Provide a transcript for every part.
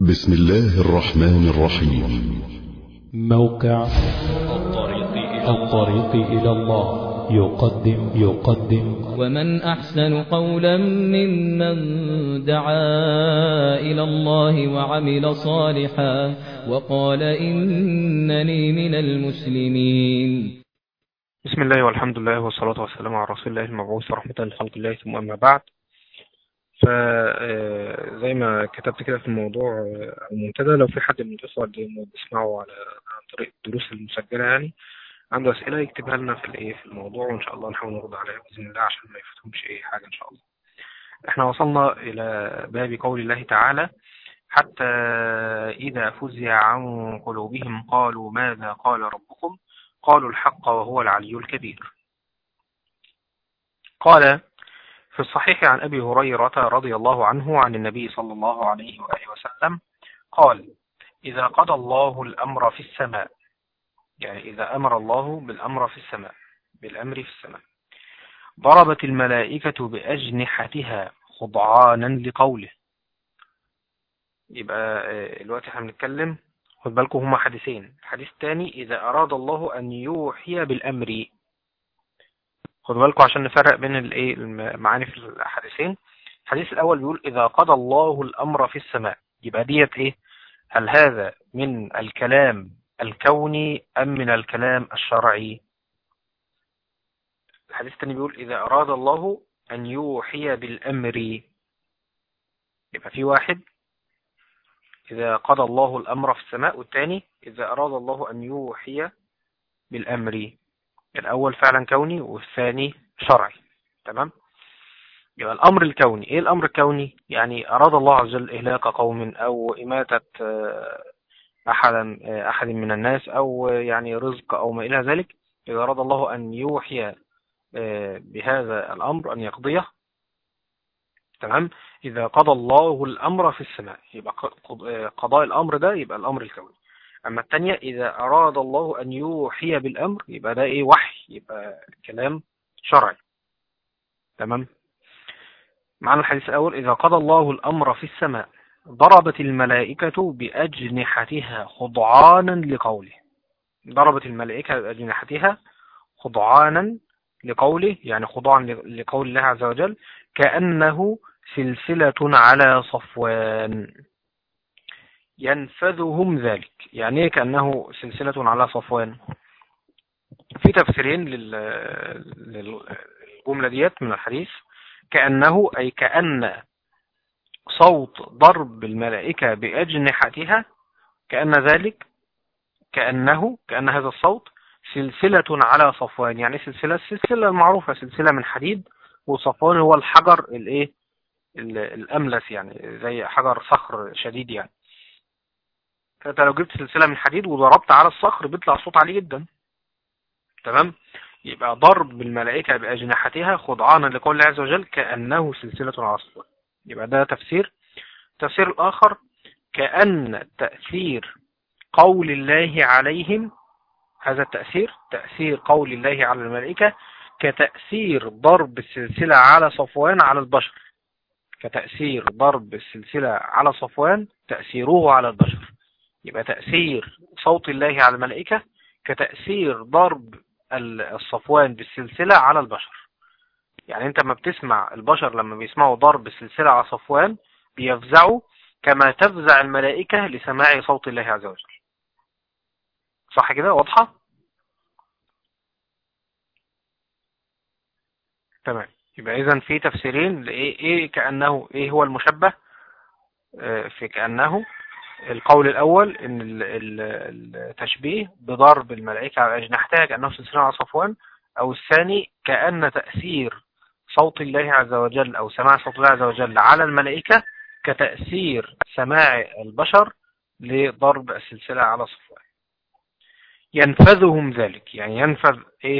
بسم الله الرحمن الرحيم. موقع الطريق إلى الله يقدم ومن أحسن قولا ممن دعا إلى الله وعمل صالحا وقال إنني من المسلمين. بسم الله والحمد لله والصلاة والسلام على رسول الله المبعوث رحمة لخلق الله، ثم أما بعد. فزي ما كتبت كده في الموضوع المنتدى، لو في حد من الإخوة اللي بيسمعوا عن طريق الدروس المسجلة يعني عنده أسئلة يكتبها لنا في الموضوع، وإن شاء الله نحاول نرد عليها بإذن الله عشان ما يفوتهمش أي حاجة إن شاء الله. إحنا وصلنا إلى باب قول الله تعالى: حتى إذا فزع عن قلوبهم قالوا ماذا قال ربكم قالوا الحق وهو العلي الكبير. قال في الصحيح عن أبي هريرة رضي الله عنه عن النبي صلى الله عليه وآله وسلم قال: إذا قضى الله الأمر في السماء، يعني إذا أمر الله بالأمر في السماء ضربت الملائكة بأجنحتها خضعانا لقوله. يبقى الوقت احنا بنتكلم، خد بالكم هما حديثين. الحديث الثاني إذا أراد الله أن يوحي بالأمر. خد بالكم عشان نفرق بين المعاني في الحديثين. الحديث الأول بيقول إذا قضى الله الأمر في السماء، يبقى ديت هل هذا من الكلام الكوني أم من الكلام الشرعي؟ الحديث الثاني بيقول إذا أراد الله أن يوحي بالأمر، يبقى في واحد إذا قضى الله الأمر في السماء، والثاني إذا أراد الله أن يوحي بالأمر. الأول فعلا كوني والثاني شرعي. تمام؟ يبقى الأمر الكوني. إيه الأمر الكوني؟ يعني أراد الله عز وجل إهلاك قوم أو إماتة أحد من الناس، أو يعني رزق أو ما إلى ذلك. إذا أراد الله أن يوحي بهذا الأمر أن يقضيه. تمام؟ إذا قضى الله الأمر في السماء، يبقى قضاء الأمر ده يبقى الأمر الكوني. أما الثانية إذا أراد الله أن يوحي بالأمر، يبقى ده وحي، يبقى كلام شرعي. تمام؟ معنى الحديث الأول إذا قضى الله الأمر في السماء ضربت الملائكة بأجنحتها خضعانا لقوله. ضربت الملائكة بأجنحتها خضعانا لقوله، يعني خضوعا لقول الله عز وجل، كأنه سلسلة على صفوان ينفذهم ذلك. يعني ايه كأنه سلسلة على صفوان؟ في تفسيرين للجملة ديت من الحديث. كأنه أي كأن صوت ضرب الملائكة بأجنحتها، كأن هذا الصوت سلسلة على صفوان. يعني السلسلة المعروفة سلسلة من حديد، وصفوان هو الحجر الأملس، يعني زي حجر صخر شديد يعني. فأنت لو جبت سلسلة من حديد وضربت على الصخر بيطلع صوت عالي جدا. تمام؟ يبقى ضرب الملائكة بأجنحتها خضعانا لقول الله عز وجل كأنه سلسلة على صفوان. يبقى ده تفسير. التفسير الآخر كأن تأثير قول الله عليهم، هذا تأثير قول الله على الملائكة كتأثير ضرب السلسلة على صفوان على البشر. كتأثير ضرب السلسلة على صفوان تأثيره على البشر. يبقى تأثير صوت الله على الملائكة كتأثير ضرب الصفوان بالسلسلة على البشر. يعني انت ما بتسمع البشر لما بيسمعوا ضرب السلسلة على صفوان بيفزعوا كما تفزع الملائكة لسماع صوت الله عز وجل. صح كده؟ واضحة؟ تمام. يبقى اذا في تفسيرين لإيه كأنه. ايه هو المشبه في كأنه؟ القول الأول إن التشبيه بضرب الملائكة على أجنحتها كأنه سلسلة على صفوان، أو الثاني كأن تأثير صوت الله عز وجل أو سماع صوت الله عز وجل على الملائكة كتأثير سماع البشر لضرب السلسلة على صفوان. ينفذهم ذلك، يعني ينفذ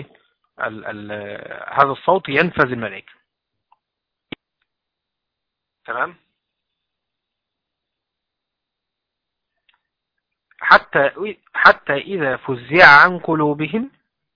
هذا الصوت ينفذ الملائكة. تمام؟ حتى إذا فزع عن قلوبهم.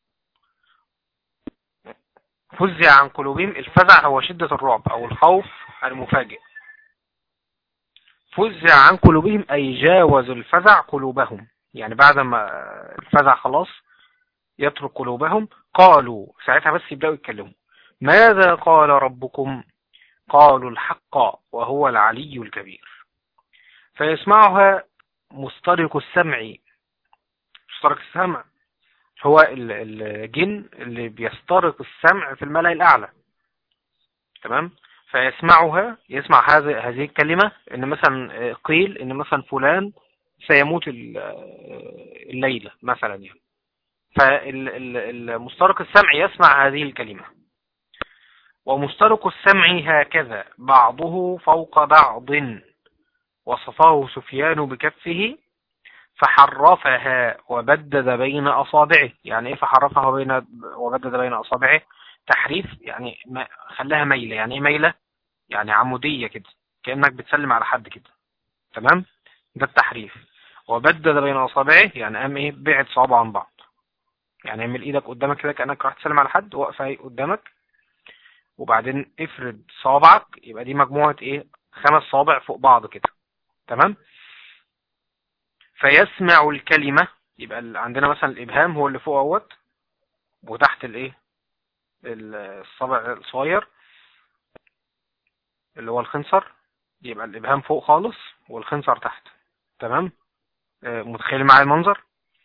فزع عن قلوبهم، الفزع هو شدة الرعب أو الخوف المفاجئ. فزع عن قلوبهم أي جاوز الفزع قلوبهم، يعني بعد ما الفزع خلاص يترك قلوبهم، قالوا ساعتها بس يبدأوا يتكلموا ماذا قال ربكم؟ قالوا الحق وهو العلي الكبير. فيسمعها مسترق السمع. مسترق السمع هو الجن اللي بيسترق السمع في الملأ الأعلى. تمام. فيسمعها، يسمع هذه الكلمة، ان مثلا قيل ان مثلا فلان سيموت الليلة مثلا يعني. فالمسترق السمع يسمع هذه الكلمة. ومسترق السمع هكذا بعضه فوق بعض، وصفه سفيان بكفه فحرفها وبدد بين أصابعه. يعني ايه فحرفها وبدد بين أصابعه؟ تحريف يعني خلاها ميلة. يعني ايه ميلة؟ يعني عمودية كده، كأنك بتسلم على حد كده. تمام، ده التحريف. وبدد بين أصابعه يعني قام ايه، بعد صوابعه عن بعض. يعني اعمل ايدك قدامك كده كأنك راح تسلم على حد، واقفة ايه قدامك، وبعدين افرد صوابعك، يبقى دي مجموعة ايه، 5 صوابع فوق بعض كده. تمام. فيسمع الكلمة، يبقى عندنا مثلا الإبهام هو اللي فوق اهوت، وتحت الايه الصابع الصغير اللي هو الخنصر، يبقى الإبهام فوق خالص والخنصر تحت. تمام. متخيل معايا المنظر؟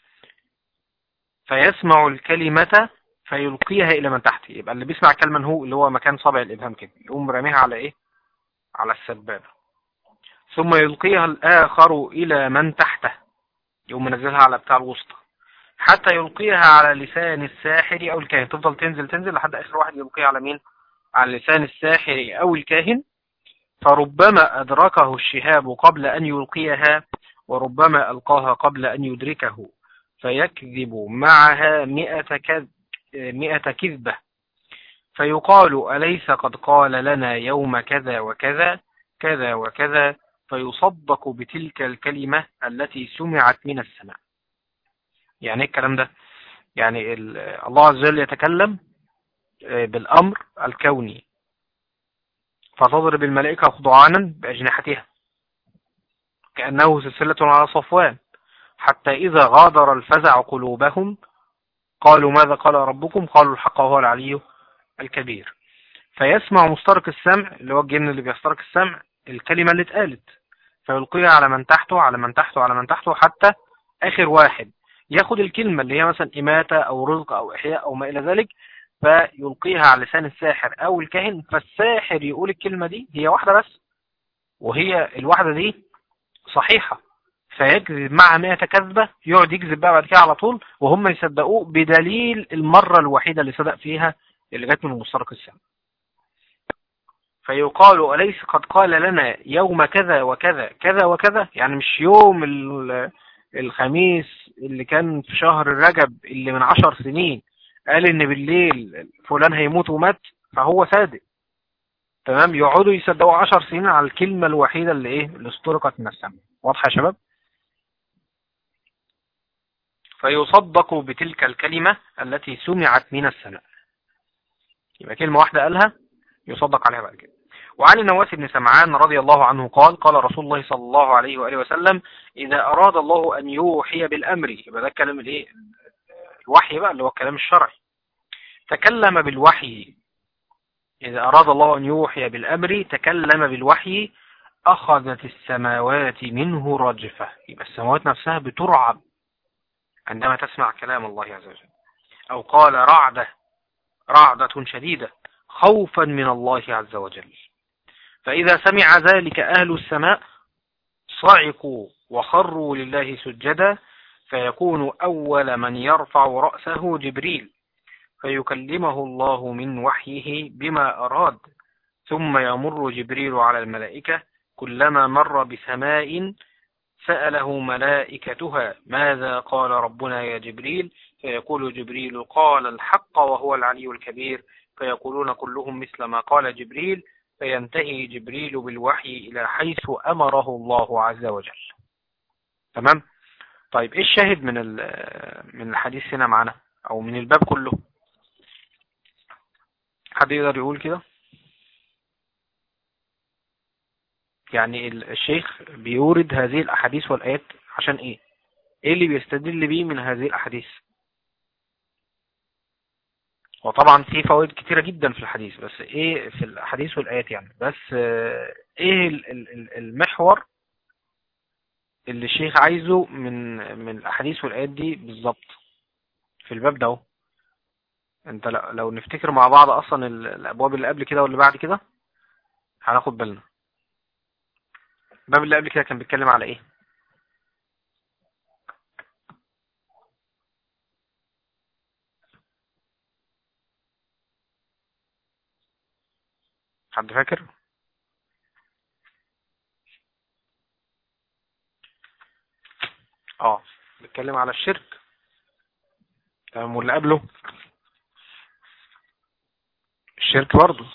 فيسمع الكلمة فيلقيها إلى من تحته. يبقى اللي بيسمع الكلمة هو اللي هو مكان صابع الإبهام كده، يقوم راميها على إيه، على السبابة. ثم يلقيها الآخر إلى من تحته، يقوم منزلها على بتاع الوسطى، حتى يلقيها على لسان الساحر أو الكاهن. تفضل تنزل لحد آخر واحد يلقيها على مين؟ على لسان الساحر أو الكاهن. فربما أدركه الشهاب قبل أن يلقيها، وربما ألقاها قبل أن يدركه، فيكذب معها 100 كذبة. فيقال أليس قد قال لنا يوم كذا وكذا كذا وكذا، فيصدق بتلك الكلمة التي سمعت من السماء. يعني ايه الكلام ده؟ يعني الله عز وجل يتكلم بالأمر الكوني، فتضرب الملائكة خضعانا بأجنحتها كأنه سلسلة على صفوان، حتى إذا غادر الفزع قلوبهم قالوا ماذا قال ربكم؟ قالوا الحق وهو العلي الكبير. فيسمع مسترق السمع اللي هو الجن اللي بيسترق السمع الكلمة اللي اتقالت، فيلقيها على من تحته على من تحته على من تحته، حتى آخر واحد ياخد الكلمة اللي هي مثلا إماتة أو رزق أو إحياء أو ما إلى ذلك، فيلقيها على لسان الساحر أو الكاهن. فالساحر يقول الكلمة دي هي واحدة بس، وهي الواحدة دي صحيحة، فيكذب معها 100 كذبة. يقعد يكذب بقى بعد كده على طول، وهم يصدقوه بدليل المرة الوحيدة اللي صدق فيها اللي جت من مسترق السمع. فيقال أليس قد قال لنا يوم كذا وكذا كذا وكذا، يعني مش يوم الخميس اللي كان في شهر رجب اللي من 10 سنين قال ان بالليل فلان هيموت ومات، فهو صادق. تمام. يقعدوا يصدقوا 10 سنين على الكلمة الوحيدة اللي ايه، اللي استرقت من السماء. واضحة يا شباب؟ فيصدق بتلك الكلمة التي سمعت من السماء. يبقى كلمة واحدة قالها يصدق عليها بعد كده. وعن النواس بن سمعان رضي الله عنه قال قال رسول الله صلى الله عليه وآله وسلم إذا أراد الله أن يوحي بالأمر، يبقى ده الكلام الايه، الوحي بقى اللي هو الكلام الشرعي، تكلم بالوحي. إذا أراد الله أن يوحي بالأمر تكلم بالوحي، أخذت السماوات منه رجفة. يبقى السماوات نفسها بترعب عندما تسمع كلام الله عز وجل. أو قال رعدة شديدة خوفا من الله عز وجل. فإذا سمع ذلك أهل السماء صعقوا وخروا لله سجدا، فيكون أول من يرفع رأسه جبريل، فيكلمه الله من وحيه بما أراد، ثم يمر جبريل على الملائكة، كلما مر بسماء سأله ملائكتها ماذا قال ربنا يا جبريل؟ فيقول جبريل قال الحق وهو العلي الكبير، فيقولون كلهم مثل ما قال جبريل، فينتهي جبريل بالوحي إلى حيث أمره الله عز وجل. تمام. طيب ايه الشاهد من الحديث هنا معنا او من الباب كله؟ حد يقدر يقول كده؟ يعني الشيخ بيورد هذه الأحاديث والآيات عشان إيه؟ إيه اللي بيستدل بيه من هذه الأحاديث؟ وطبعا في فوائد كتيرة جدا في الحديث، بس إيه في الأحاديث والآيات يعني، بس إيه المحور اللي الشيخ عايزه من الأحاديث والآيات دي بالظبط في الباب ده؟ انت لو نفتكر مع بعض اصلا الابواب اللي قبل كده واللي بعد كده هناخد بالنا. الباب اللي قبل كده كان بيتكلم على ايه؟ حد فاكر؟ بيتكلم على الشرك. تمام، واللي قبله الشرك برضه.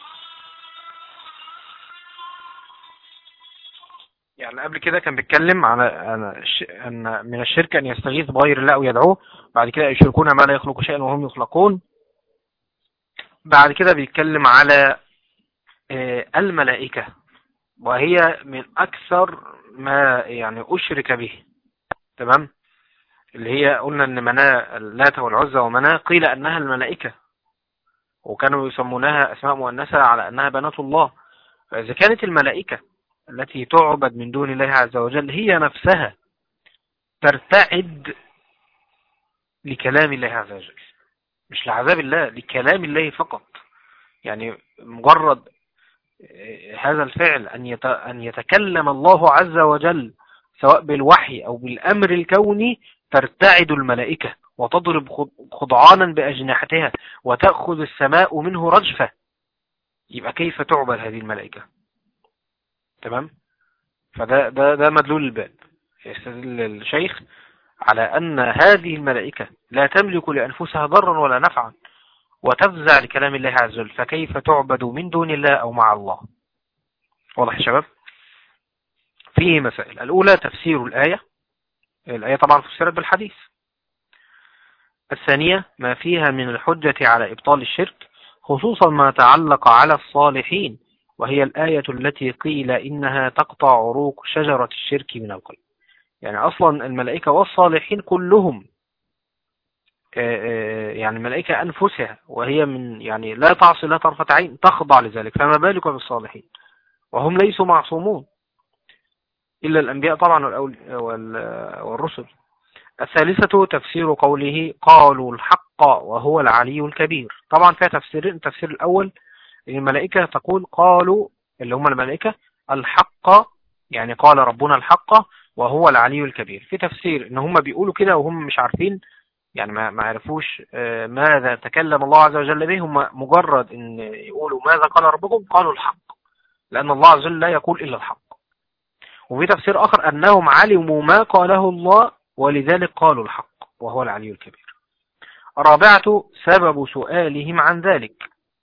يعني قبل كده كان بيتكلم على أن من الشرك أن يستغيث بغير الله أو يدعوه. بعد كده يشركون ما لا يخلق شيئا وهم يخلقون. بعد كده بيتكلم على الملائكة، وهي من أكثر ما يعني أشرك به. تمام، اللي هي قلنا أن مناة اللات والعزى ومناة قيل أنها الملائكة، وكانوا يسمونها أسماء مؤنثة على أنها بنات الله. فإذا كانت الملائكة التي تعبد من دون الله عز وجل هي نفسها ترتعد لكلام الله عز وجل، مش لعذاب الله، لكلام الله فقط. يعني مجرد هذا الفعل أن يتكلم الله عز وجل سواء بالوحي أو بالأمر الكوني ترتعد الملائكة وتضرب خضعانا بأجنحتها وتأخذ السماء منه رجفة. يبقى كيف تعبد هذه الملائكة؟ تمام، فده مدلول الباب. يستدل الشيخ على أن هذه الملائكة لا تملك لأنفسها ضرا ولا نفعا وتفزع لكلام الله عز وجل، فكيف تعبد من دون الله أو مع الله؟ واضح يا شباب؟ فيه مسائل. الأولى تفسير الآية طبعا فسرت بالحديث. الثانية ما فيها من الحجة على إبطال الشرك، خصوصا ما تعلق على الصالحين، وهي الآية التي قيل إنها تقطع عروق شجرة الشرك من القلب. يعني أصلا الملائكة والصالحين كلهم يعني الملائكة أنفسها وهي من يعني لا تعصي لا طرفة عين تخضع لذلك، فما بالك بالصالحين وهم ليسوا معصومون إلا الأنبياء طبعا والرسل. الثالثة تفسير قوله قالوا الحق وهو العلي الكبير. طبعا فيها تفسيرين. التفسير الأول الملائكة تقول قالوا اللي هم الملائكة الحق، يعني قال ربنا الحق وهو العلي الكبير. في تفسير ان هم بيقولوا كده وهم مش عارفين، يعني ما عرفوش ماذا تكلم الله عز وجل به، هم مجرد ان يقولوا ماذا قال ربكم قالوا الحق، لأن الله عز وجل لا يقول إلا الحق. وفي تفسير آخر أنهم علموا ما قاله الله ولذلك قالوا الحق وهو العلي الكبير. الرابعة سبب سؤالهم عن ذلك.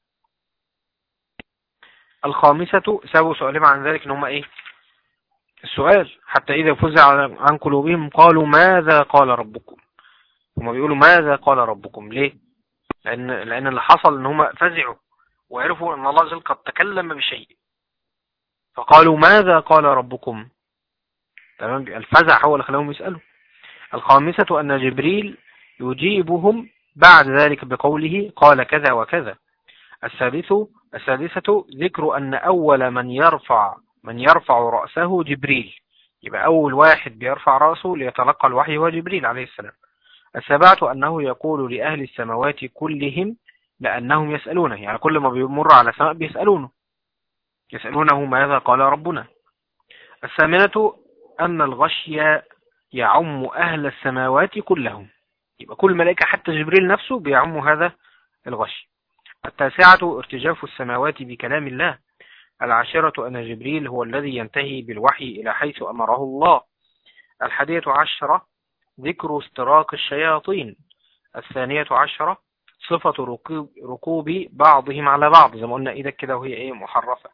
الخامسة سبب سؤالهم عن ذلك ان هم ايه؟ السؤال. حتى إذا فزع عن قلوبهم قالوا ماذا قال ربكم. هم بيقولوا ماذا قال ربكم ليه؟ لأن اللي حصل ان هم فزعوا وعرفوا ان الله عز وجل قد تكلم بشيء فقالوا ماذا قال ربكم. تمام، الفزع هو اللي خلاهم يسألوا. الخامسة أن جبريل يجيبهم بعد ذلك بقوله قال كذا وكذا. السادسة ذكر أن أول من يرفع رأسه جبريل، يبقى أول واحد بيرفع رأسه ليتلقى الوحي هو جبريل عليه السلام. السابعة أنه يقول لأهل السماوات كلهم لأنهم يسألونه، يعني كل ما بيمر على سماء يسألونه ماذا قال ربنا. الثامنة أن الغشي يعم أهل السماوات كلهم، يبقى كل ملائكة حتى جبريل نفسه بيعم هذا الغشي. التاسعة ارتجاف السماوات بكلام الله. العاشرة أن جبريل هو الذي ينتهي بالوحي إلى حيث أمره الله. 11 ذكر استراق الشياطين. 12 صفة ركوب بعضهم على بعض، زي ما قلنا إيدك كده وهي إيه محرفة.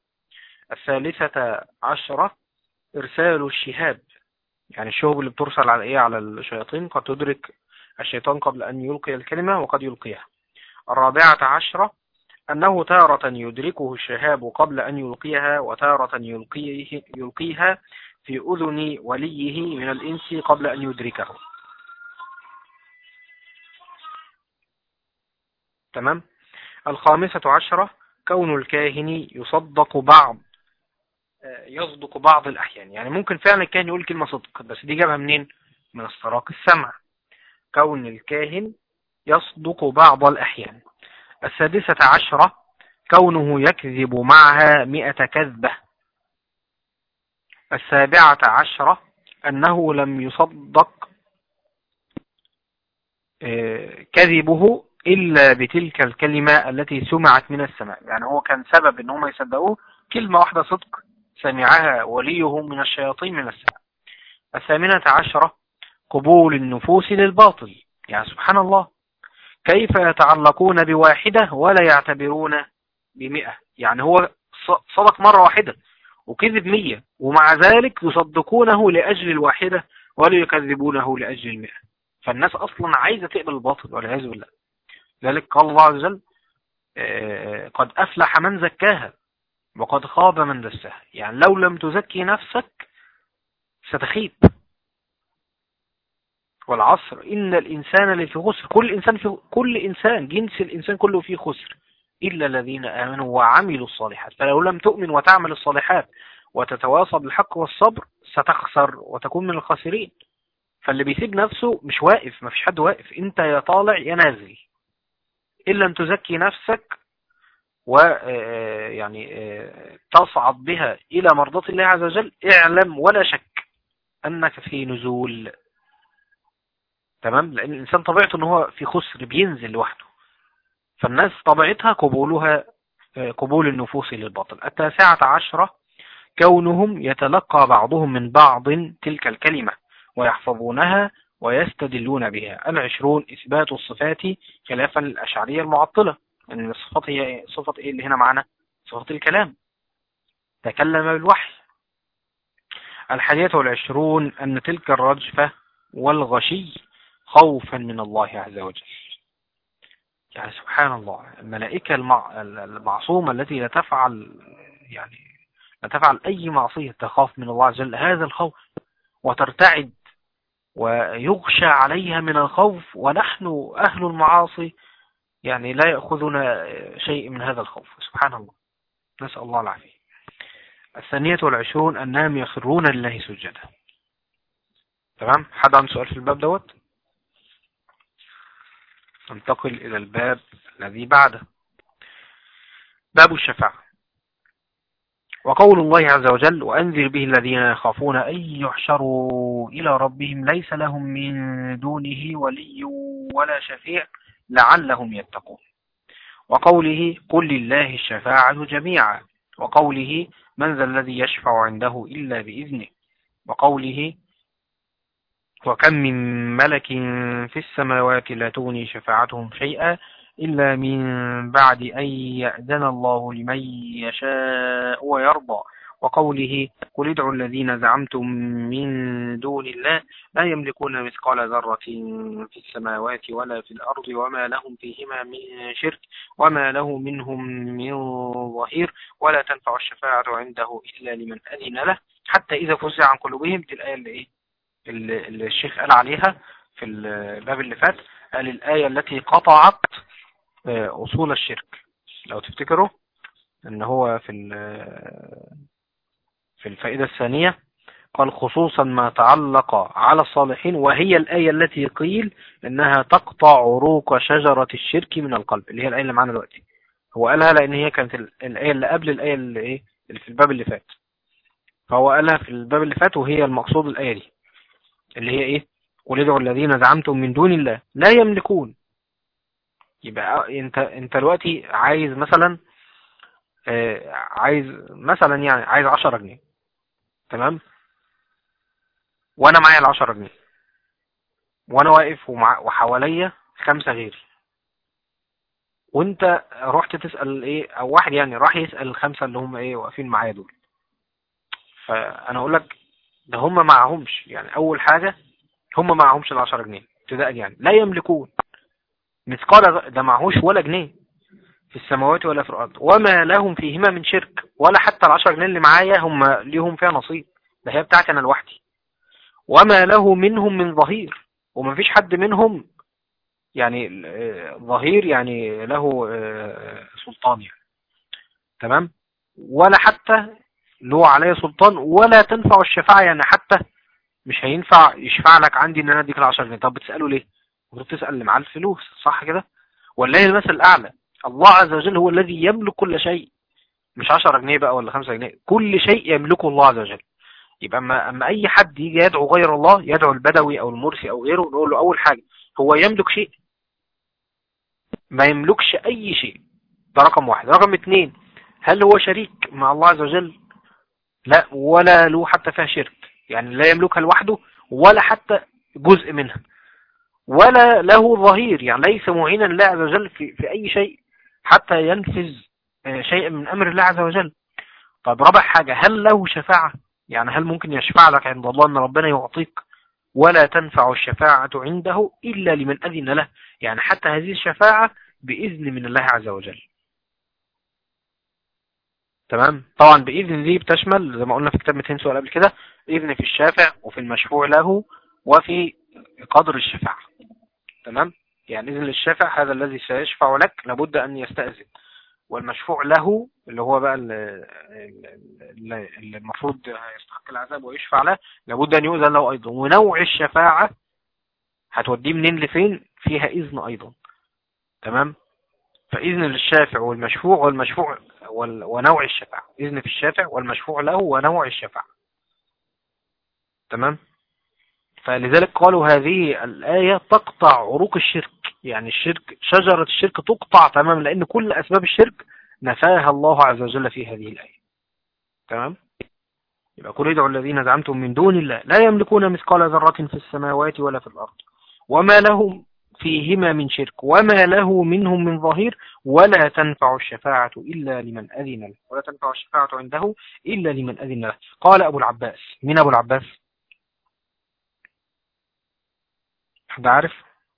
13 إرسال الشهاب، يعني الشهب اللي بترسل على إيه على الشياطين، قد تدرك الشيطان قبل أن يلقي الكلمة وقد يلقيها. 14 أنه تارة يدركه الشهاب قبل أن يلقيها، وتارة يلقيها في أذن وليه من الإنس قبل أن يدركه. تمام. 15 كون الكاهن يصدق بعض الأحيان. يعني ممكن فعلا الكاهن يقول كلمة صدق، بس دي جابها منين؟ من استراق السمع. كون الكاهن يصدق بعض الأحيان. 16 كونه يكذب معها 100 كذبة. 17 أنه لم يصدق كذبه إلا بتلك الكلمة التي سمعت من السماء. يعني هو كان سبب إن هم يصدقوه كلمة واحدة صدق سمعها وليه من الشياطين من السماء. 18 قبول النفوس للباطل. يعني سبحان الله، كيف يتعلقون بواحدة ولا يعتبرون ب100؟ يعني هو صدق مرة واحدة وكذب 100، ومع ذلك يصدقونه لأجل الواحدة ولا يكذبونه لأجل 100. فالناس أصلا عايزة تقبل الباطل والعياذ بالله. ذلك قال الله عز وجل قد أفلح من زكاها وقد خاب من دساها. يعني لو لم تزكي نفسك ستخيب. والعصر إن الإنسان لفي خسر. كل إنسان جنس الإنسان كله فيه خسر إلا الذين آمنوا وعملوا الصالحات. فلو لم تؤمن وتعمل الصالحات وتتواصى بالحق والصبر ستخسر وتكون من الخاسرين. فاللي بيسيب نفسه مش واقف، ما فيش حد واقف، انت يا طالع يا نازل. إلا أن تزكي نفسك ويعني تصعد بها إلى مرضاة الله عز وجل، اعلم ولا شك أنك في نزول. تمام. لأن الإنسان طبيعته أنه هو في خسر، بينزل لوحده. فالناس طبيعتها قبول النفوس للباطل. 19 كونهم يتلقى بعضهم من بعض تلك الكلمة ويحفظونها ويستدلون بها. 20 إثبات الصفات خلافا للأشعرية المعطلة. أن الصفات هي صفة إيه اللي هنا معنا؟ صفة الكلام، تكلم بالوحي. 21 أن تلك الرجفة والغشي خوفا من الله عز وجل. يعني سبحان الله، الملائكة المعصومة التي لا تفعل أي معصية تخاف من الله عز وجل هذا الخوف وترتعد ويغشى عليها من الخوف، ونحن أهل المعاصي يعني لا يأخذنا شيء من هذا الخوف. سبحان الله، نسأل الله العافية. 22 أنهم يخرون لله سجدا. تمام. حد عنده سؤال في الباب دوت؟ ننتقل إلى الباب الذي بعده، باب الشفاعة. وقول الله عز وجل وأنذر به الذين يخافون أن يحشروا إلى ربهم ليس لهم من دونه ولي ولا شفيع لعلهم يتقون. وقوله قل لله الشفاعة جميعا. وقوله من ذا الذي يشفع عنده إلا بإذنه. وقوله وكم من ملك في السماوات لا تغني شفاعتهم شيئا إلا من بعد أن يأذن الله لمن يشاء ويرضى. وقوله قل ادعوا الذين زعمتم من دون الله لا يملكون مثقال ذرة في السماوات ولا في الأرض وما لهم فيهما من شرك وما له منهم من ظهير ولا تنفع الشفاعة عنده إلا لمن أذن له حتى إذا فزع عن قلوبهم. دي الآية اللي الشيخ قال عليها في الباب اللي فات، قال الآية التي قطعت أصول الشرك. لو تفتكروا أن هو في الفائدة الثانية قال خصوصا ما تعلق على الصالحين، وهي الآية التي قيل إنها تقطع عروق شجرة الشرك من القلب، اللي هي الآية اللي معنا دلوقتي. هو قالها لأن هي كانت الآية اللي قبل الآية اللي في الباب اللي فات، فهو قالها في الباب اللي فات، وهي المقصود الآية دي اللي هي إيه؟ قل ادعوا الذين زعمتم من دون الله لا يملكون. يبقى انت دلوقتي عايز مثلا عايز 10 جنيه. تمام. وانا معايا ال10 جنيه وانا واقف وحواليا 5 غيري، وانت رحت تسأل ايه، او واحد يعني راح يسأل ال5 اللي هم ايه واقفين معايا دول. فانا اقول لك ده هم معهمش، يعني اول حاجة هم معهمش ال10 جنيه ابتداء، يعني لا يملكون مثقال، ده معهوش ولا جنيه في السماوات ولا في الأرض وما لهم فيهما من شرك، ولا حتى ال10 جنيه اللي معايا هم ليهم فيها نصيب، ده هي بتاعتي أنا لوحدي. وما له منهم من ظهير، وما فيش حد منهم يعني ظهير يعني له سلطان يعني. تمام. ولا حتى له عليه سلطان، ولا تنفع الشفاعة، يعني حتى مش هينفع يشفع لك عندي ان انا اديك ال10 جنيه. طب بتسأله ليه؟ المفروض تسأل اللي معاه الفلوس، صح كده؟ والله المثل الأعلى، الله عز وجل هو الذي يملك كل شيء، مش 10 جنيه بقى ولا 5 جنيه، كل شيء يملكه الله عز وجل. يبقى اما اي حد يجي يدعو غير الله، يدعو البدوي او المرسي او غيره، نقول له اول حاجة هو يملك شيء؟ ما يملكش اي شيء، ده رقم واحد. رقم 2، هل هو شريك مع الله عز وجل؟ لا، ولا له حتى فيها شرك، يعني لا يملكها لوحده ولا حتى جزء منها، ولا له ظهير، يعني ليس معينا لله عز وجل في أي شيء حتى ينفذ شيء من أمر الله عز وجل. طب رابع حاجة، هل له شفاعة؟ يعني هل ممكن يشفع لك عند الله أن ربنا يعطيك؟ ولا تنفع الشفاعة عنده إلا لمن أذن له، يعني حتى هذه الشفاعة بإذن من الله عز وجل. تمام. طبعا بإذن دي بتشمل زي ما قلنا في كتاب 200 سؤال قبل كده، إذن في الشافع وفي المشفوع له وفي قدر الشفاعة. تمام. يعني إذن للشافع هذا الذي سيشفع لك لابد أن يستأذن، والمشفوع له اللي هو بقى اللي المفروض يستحق العذاب ويشفع له لابد أن يؤذن له أيضا. ونوع الشفاعة هتوديه منين لفين فيها إذن أيضا. تمام. فإذن للشافع والمشفوع ونوع الشفاعة، إذن في الشافع والمشفوع له ونوع الشفاعة. تمام. فلذلك قالوا هذه الآية تقطع عروق الشرك، يعني الشرك شجرة الشرك تقطع تماما، لأن كل أسباب الشرك نفاها الله عز وجل في هذه الآية. تمام. يبقى قل ادعوا الذين زعمتم من دون الله لا يملكون مثقال ذرة في السماوات ولا في الأرض وما لهم فيهما من شرك وما له منهم من ظهير ولا تنفع الشفاعة إلا لمن أذن له، ولا تنفع الشفاعة عنده إلا لمن أذن له. قال أبو العباس. من أبو العباس؟ حد عارف؟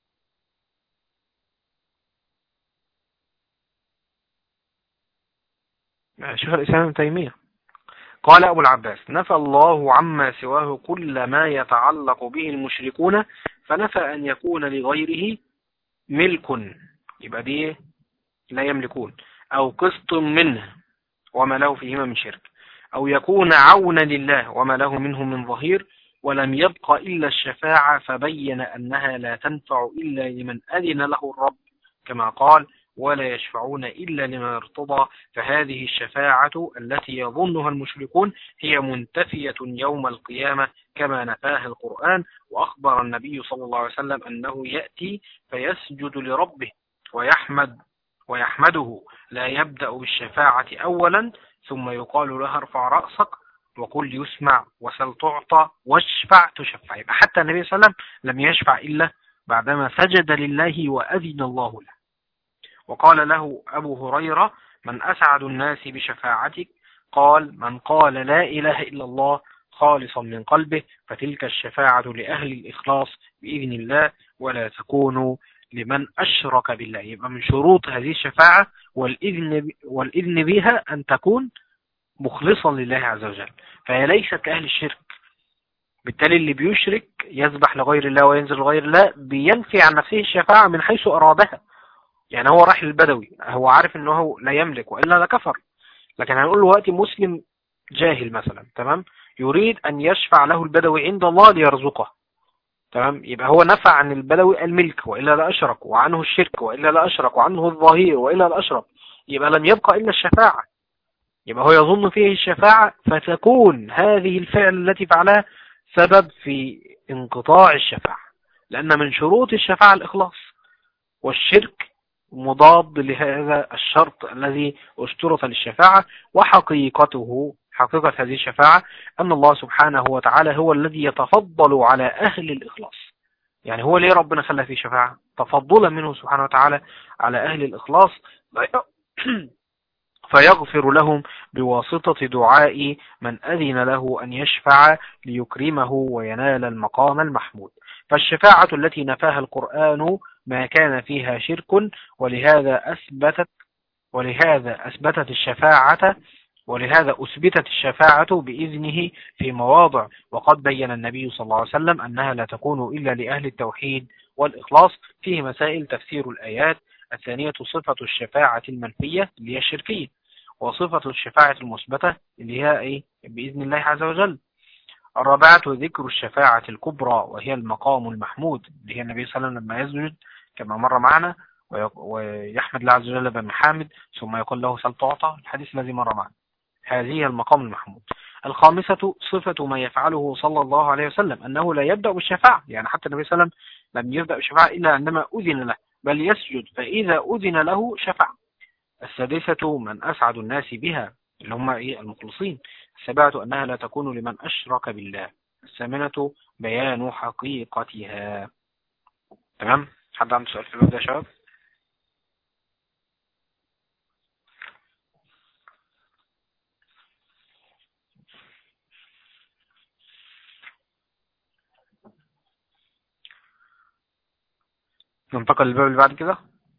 شيخ الإسلام ابن تيمية. قال أبو العباس نفى الله عما سواه كل ما يتعلق به المشركون، فنفى أن يكون لغيره ملك، يبقى دي لا يملكون، أو قسط منه وما له فيهما من شرك، أو يكون عونا لله وما له منه من ظهير، ولم يبق إلا الشفاعة، فبين أنها لا تنفع إلا لمن أذن له الرب كما قال ولا يشفعون إلا لمن ارتضى. فهذه الشفاعة التي يظنها المشركون هي منتفية يوم القيامة كما نفاها القرآن. وأخبر النبي صلى الله عليه وسلم أنه يأتي فيسجد لربه ويحمده، لا يبدأ بالشفاعة أولا ثم يقال له ارفع رأسك وقل يسمع وسل تعطى واشفع تشفع. يبقى حتى النبي صلى الله عليه وسلم لم يشفع إلا بعدما سجد لله وأذن الله له. وقال له أبو هريرة من أسعد الناس بشفاعتك؟ قال من قال لا إله إلا الله خالصا من قلبه، فتلك الشفاعة لأهل الإخلاص بإذن الله ولا تكون لمن أشرك بالله. يبقى من شروط هذه الشفاعة والإذن بها أن تكون مخلصا لله عز وجل، فهي ليست كأهل الشرك. بالتالي اللي بيشرك يذبح لغير الله وينزل لغير الله بينفي عن نفسه الشفاعة من حيث أرادها. يعني هو راح للبدوي هو عارف انه لا يملك وإلا لكفر، لكن هنقول له وقت مسلم جاهل مثلا، تمام، يريد أن يشفع له البدوي عند الله ليرزقه، تمام، يبقى هو نفع عن البدوي الملك وإلا لا أشرك، وعنه الشرك وإلا لا أشرك، وعنه الظهير وإلا لا أشرك، يبقى لم يبقى إلا الشفاعة. يبقى هو يظن فيه الشفاعة، فتكون هذه الفعل التي فعلها سبب في انقطاع الشفاعة، لأن من شروط الشفاعة الإخلاص، والشرك مضاد لهذا الشرط الذي اشترط للشفاعة. وحقيقته حقيقة هذه الشفاعة أن الله سبحانه وتعالى هو الذي يتفضل على أهل الإخلاص. يعني هو ليه ربنا خلى فيه شفاعة؟ تفضلا منه سبحانه وتعالى على أهل الإخلاص، فيغفر لهم بواسطة دعاء من أذن له أن يشفع ليكرمه وينال المقام المحمود. فالشفاعة التي نفاها القرآن ما كان فيها شرك، ولهذا ولهذا أثبتت الشفاعة بإذنه في مواضع، وقد بين النبي صلى الله عليه وسلم أنها لا تكون إلا لأهل التوحيد والإخلاص. فيه مسائل: تفسير الآيات. الثانية صفة الشفاعة المنفية اللي هي الشركية، وصفة الشفاعة المثبتة اللي هي بإذن الله عز وجل. الرابعة ذكر الشفاعة الكبرى وهي المقام المحمود، اللي هي النبي صلى الله عليه وسلم لما يسجد كما مر معنا ويحمد الله عز وجل بمحامد ثم يقول له سل تعطى، الحديث الذي مر معنا. هذه المقام المحمود. الخامسة صفة ما يفعله صلى الله عليه وسلم، أنه لا يبدأ بالشفاعة، يعني حتى النبي صلى الله عليه وسلم لم يبدأ بالشفاعة إلا عندما أذن له، بل يسجد فإذا أذن له شفع. السادسة من أسعد الناس بها، اللي هم المخلصين. السابعة أنها لا تكون لمن أشرك بالله. الثامنة بيان حقيقتها. تمام؟ حد عنده سؤال في الباب ده يا شباب؟ ننتقل للباب اللي بعد كده.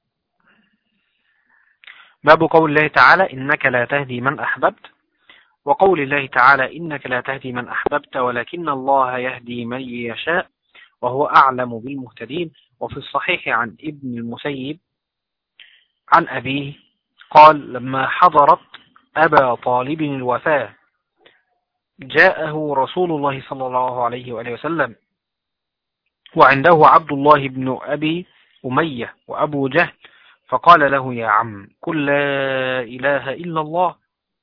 باب قول الله تعالى إنك لا تهدي من أحببت، وقول الله تعالى إنك لا تهدي من أحببت ولكن الله يهدي من يشاء وهو أعلم بالمهتدين. وفي الصحيح عن ابن المسيب عن أبيه قال: لما حضرت أبا طالب الوفاة جاءه رسول الله صلى الله عليه وآله وسلم وعنده عبد الله بن أبي أمية وأبو جهل، فقال له: يا عم، قل لا إله إلا الله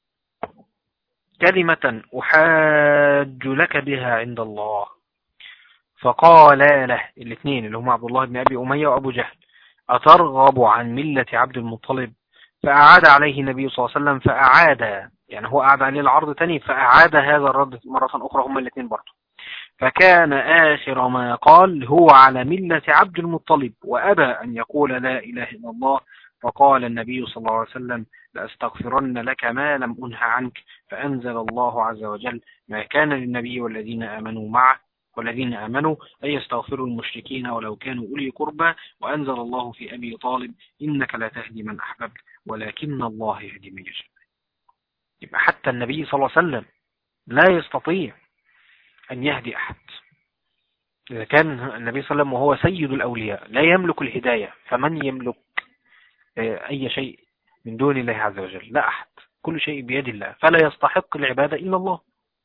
كلمة أحاج لك بها عند الله. فقال له الاثنين اللي هم عبد الله بن أبي أمية وأبو جهل: أترغب عن ملة عبد المطلب؟ فأعاد عليه النبي صلى الله عليه وسلم، فأعاد، يعني هو أعاد عليه العرض تاني، فأعاد هذا الرد مرة أخرى هم الاثنين برضه. فكان آخر ما قال: هو على ملة عبد المطلب، وأبى أن يقول لا إله إلا الله. فقال النبي صلى الله عليه وسلم: لأستغفرن لك ما لم أنه عنك. فأنزل الله عز وجل: ما كان للنبي والذين آمنوا معه أن يستغفروا المشركين ولو كانوا أولي قربى. وأنزل الله في أبي طالب: إنك لا تهدي من أحببت ولكن الله يهدي من يشاء. يبقى حتى النبي صلى الله عليه وسلم لا يستطيع أن يهدي أحد. إذا كان النبي صلى الله عليه وسلم وهو سيد الأولياء لا يملك الهداية، فمن يملك أي شيء من دون الله عز وجل؟ لا أحد، كل شيء بيد الله، فلا يستحق العبادة إلا الله.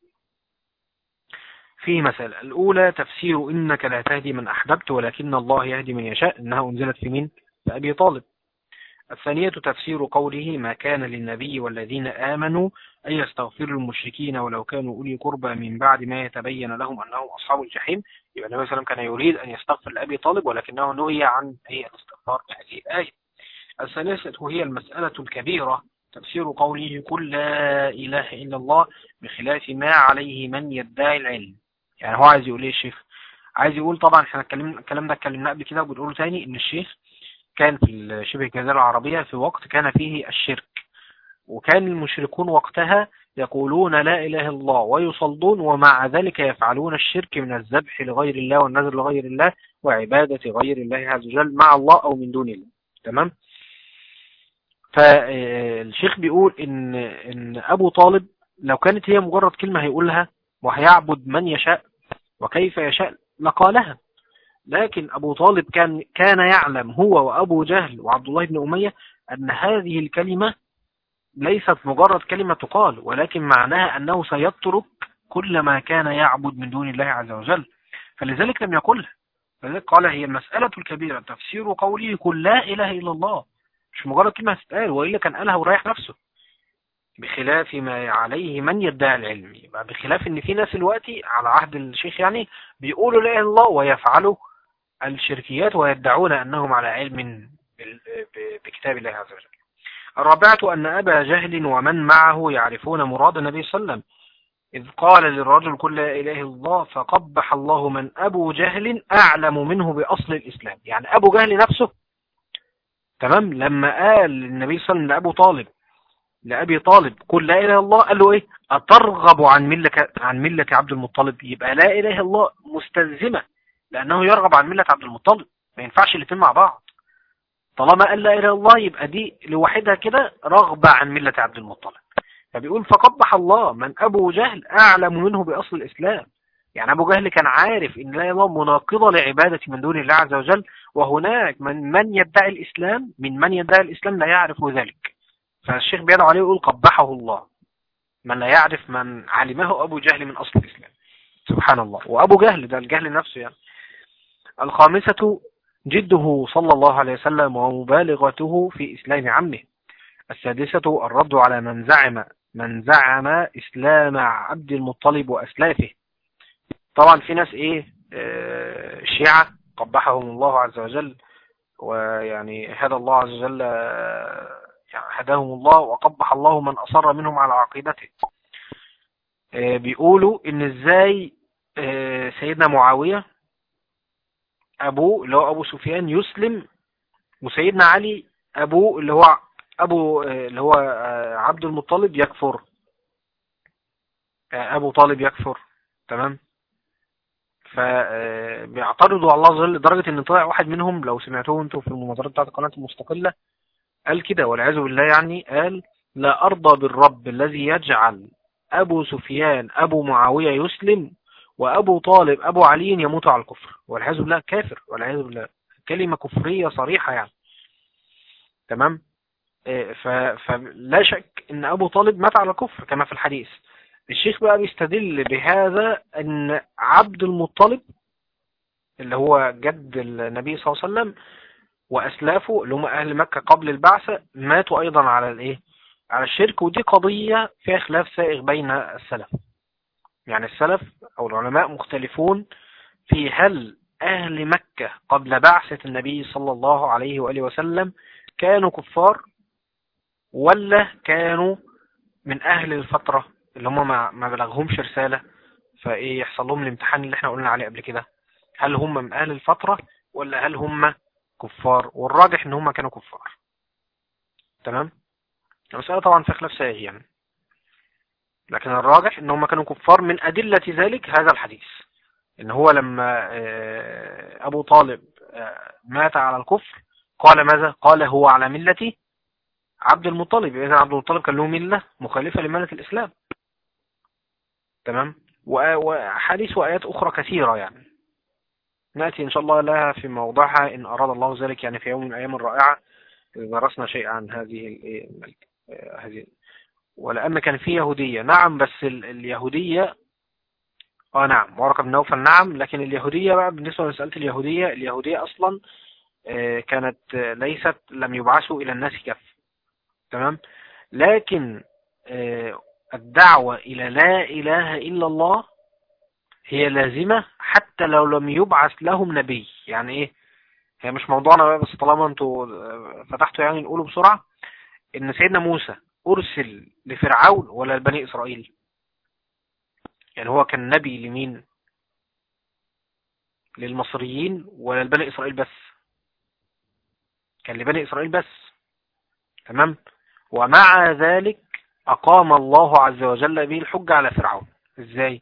في مسألة الأولى تفسير إنك لا تهدي من أحببت ولكن الله يهدي من يشاء، إنها أنزلت في مين؟ في أبي طالب. الثانية تفسير قوله: ما كان للنبي والذين آمنوا أن يستغفروا المشركين ولو كانوا أولي قربى من بعد ما يتبين لهم أنهم أصحاب الجحيم. يبقى النبي صلى الله عليه وسلم كان يريد أن يستغفر لأبي طالب ولكنه نهي عن الاستغفار بهذه الآية. الثالثة هي المسألة الكبيرة، تفسير قوله: قل لا إله إلا الله بخلاف ما عليه من يدعي العلم. يعني هو عايز يقول ايه الشيخ؟ عايز يقول طبعا احنا الكلام ده اتكلمنا قبل كده وبنقوله تاني، ان الشيخ كان في شبه الجزيرة العربية في وقت كان فيه الشرك، وكان المشركون وقتها يقولون لا إله إلا الله ويصلون، ومع ذلك يفعلون الشرك من الذبح لغير الله والنذر لغير الله وعبادة غير الله عز وجل مع الله أو من دون الله. تمام؟ فالشيخ بيقول إن أبو طالب لو كانت هي مجرد كلمة هيقولها وهيعبد من يشاء وكيف يشاء لقالها، لكن أبو طالب كان يعلم هو وأبو جهل وعبد الله بن أمية أن هذه الكلمة ليست مجرد كلمة تقال، ولكن معناها أنه سيترك كل ما كان يعبد من دون الله عز وجل، فلذلك لم يقلها. فلذلك قال: هي المسألة الكبيرة تفسير قوله: قل لا إله إلا الله، مش مجرد كلمة تتقال، وإلا كان قالها وريح نفسه. بخلاف ما عليه من يدعي العلم، يبقى بخلاف ان في ناس دلوقتي على عهد الشيخ يعني بيقولوا لا اله الا الله ويفعلوا الشركيات ويدعون انهم على علم بكتاب الله عز وجل. الرابعة ان ابا جهل ومن معه يعرفون مراد النبي صلى الله عليه وسلم، اذ قال للرجل: قل لا اله الا الله، فقبح الله من ابو جهل اعلم منه باصل الاسلام. يعني ابو جهل نفسه، تمام، لما قال النبي صلى الله عليه وسلم لأبي طالب: قل لا إله إلا الله، قال له إيه؟ أترغب عن ملة عبد المطلب؟ يبقى لا إله إلا الله مستلزمة، لأنه يرغب عن ملة عبد المطلب، ما ينفعش الاثنين مع بعض. طالما قال لا إله إلا الله يبقى دي لوحدها كده رغبة عن ملة عبد المطلب. فبيقول فقبح الله من أبو جهل أعلم منه بأصل الإسلام. يعني أبو جهل كان عارف إن لا إله إلا الله مناقضة لعبادة من دون الله عز وجل، وهناك من يدعي الإسلام من يدعي الإسلام لا يعرف ذلك. فالشيخ بيدعو عليه ويقول قبحه الله من لا يعرف من علمه أبو جهل من أصل الإسلام. سبحان الله. وأبو جهل ده الجهل نفسه يعني. الخامسة جده صلى الله عليه وسلم ومبالغته في إسلام عمه. السادسة الرد على من زعم إسلام عبد المطلب وأسلافه. طبعا في ناس شيعة قبحهم الله عز وجل، ويعني هدى الله عز وجل هداهم الله، وقبح الله من أصر منهم على عقيدته. بيقولوا إن إزاي سيدنا معاوية أبوه اللي هو أبو سفيان يسلم، وسيدنا علي أبوه اللي هو عبد المطلب يكفر، أبو طالب يكفر. تمام. فبيعترضوا على الله عز وجل لدرجة ان طلع واحد منهم، لو سمعتوه انتوا في المناظرات بتاعت القناة المستقلة، قال كده والعياذ بالله، يعني قال لا أرضى بالرب الذي يجعل أبو سفيان أبو معاوية يسلم وأبو طالب أبو علي يموت على الكفر، والعياذ بالله كافر، والعياذ بالله كلمة كفرية صريحة يعني. تمام. فلا شك ان أبو طالب مات على الكفر كما في الحديث. الشيخ بقى بيستدل بهذا ان عبد المطلب اللي هو جد النبي صلى الله عليه وسلم وأسلافه اللي هم أهل مكة قبل البعثة ماتوا أيضا على على الشرك. ودي قضية فيها خلاف سائغ بين السلف. يعني السلف أو العلماء مختلفون في هل أهل مكة قبل بعثة النبي صلى الله عليه وآله وسلم كانوا كفار ولا كانوا من أهل الفترة اللي هم ما بلغهمش رسالة يحصل لهم الامتحان اللي احنا قلنا عليه قبل كده. هل هم من أهل الفترة ولا هل هم كفار؟ والراجح ان هم كانوا كفار. تمام. المسألة طبعا في خلاف سائغ يعني، لكن الراجح ان هم كانوا كفار من أدلة ذلك هذا الحديث، ان هو لما أبو طالب مات على الكفر قال ماذا؟ قال هو على ملة عبد المطلب. إذن عبد المطلب كان له ملة مخالفة لملة الإسلام. تمام. وحديث وآيات أخرى كثيرة يعني نأتي إن شاء الله لها في موضعها إن أراد الله ذلك، يعني في يوم من الأيام الرائعة درسنا شيء عن هذه. ولأن كان في يهودية، نعم، بس اليهودية نعم، ورقة بن نوفل نعم، لكن اليهودية بقى بالنسبة لمسألة اليهودية أصلا كانت لم يبعثوا إلى الناس كافة. تمام. لكن الدعوة إلى لا إله إلا الله هي لازمة حتى لو لم يبعث لهم نبي. يعني هي مش موضوعنا بقى، بس طالما انتوا فتحتوا يعني نقوله بسرعة ان سيدنا موسى ارسل لفرعون ولا لبني اسرائيل؟ يعني هو كان نبي لمين؟ للمصريين ولا لبني اسرائيل بس؟ كان لبني اسرائيل بس. تمام. ومع ذلك اقام الله عز وجل به الحجة على فرعون. ازاي؟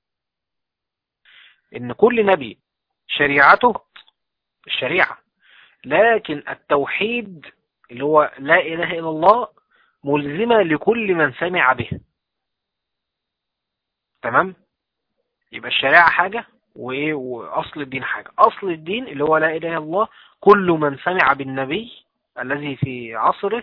ان كل نبي شريعته الشريعة، لكن التوحيد اللي هو لا إله إلا الله ملزمة لكل من سمع به. تمام. يبقى الشريعة حاجة وأصل الدين حاجة. أصل الدين اللي هو لا إله إلا الله كل من سمع بالنبي الذي في عصره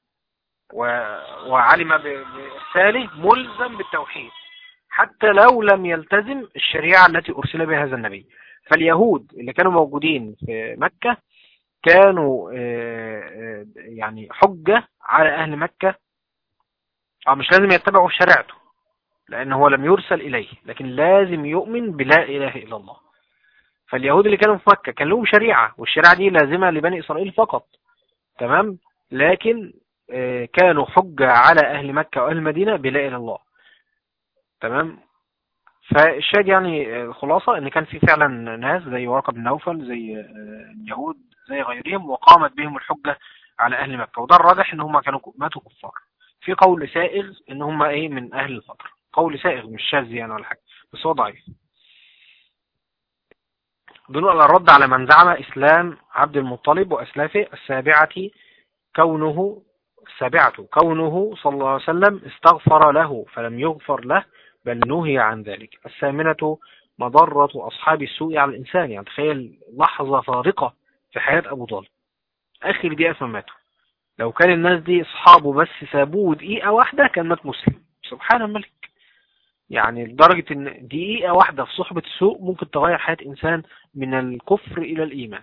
وعلم بالتالي ملزم بالتوحيد حتى لو لم يلتزم الشريعة التي أرسل بها هذا النبي. فاليهود اللي كانوا موجودين في مكة كانوا يعني حجة على أهل مكة. مش لازم يتبعوا شريعته لأنه هو لم يرسل إليه، لكن لازم يؤمن بلا إله إلا الله. فاليهود اللي كانوا في مكة كان لهم شريعة، والشريعة دي لازمة لبني إسرائيل فقط. تمام. لكن كانوا حجة على أهل مكة وأهل المدينة بلا إله إلا الله. تمام. فالشاهد يعني الخلاصة ان كان في فعلا ناس زي ورقة بن نوفل زي اليهود زي غيرهم وقامت بهم الحجة على اهل مكة، وده الراجح ان هم كانوا ماتوا كفار. في قول سائغ ان هم من اهل الفترة، قول سائغ مش شاذ يعني ولا حاجة، بس هو ضعيف. بنقول على الرد على من زعم إسلام عبد المطلب وأسلافه. السابعة كونه صلى الله عليه وسلم استغفر له فلم يغفر له بل نهي عن ذلك. الثامنة مضرة أصحاب السوء على الإنسان. يعني تخيل لحظة فارقة في حياة أبو طالب، آخر دقيقة فماته. لو كان الناس دي أصحابه بس سابوه دقيقة واحدة كان مات مسلم. سبحان الملك. يعني لدرجة ان دقيقة واحدة في صحبة السوء ممكن تغير حياة انسان من الكفر الى الايمان.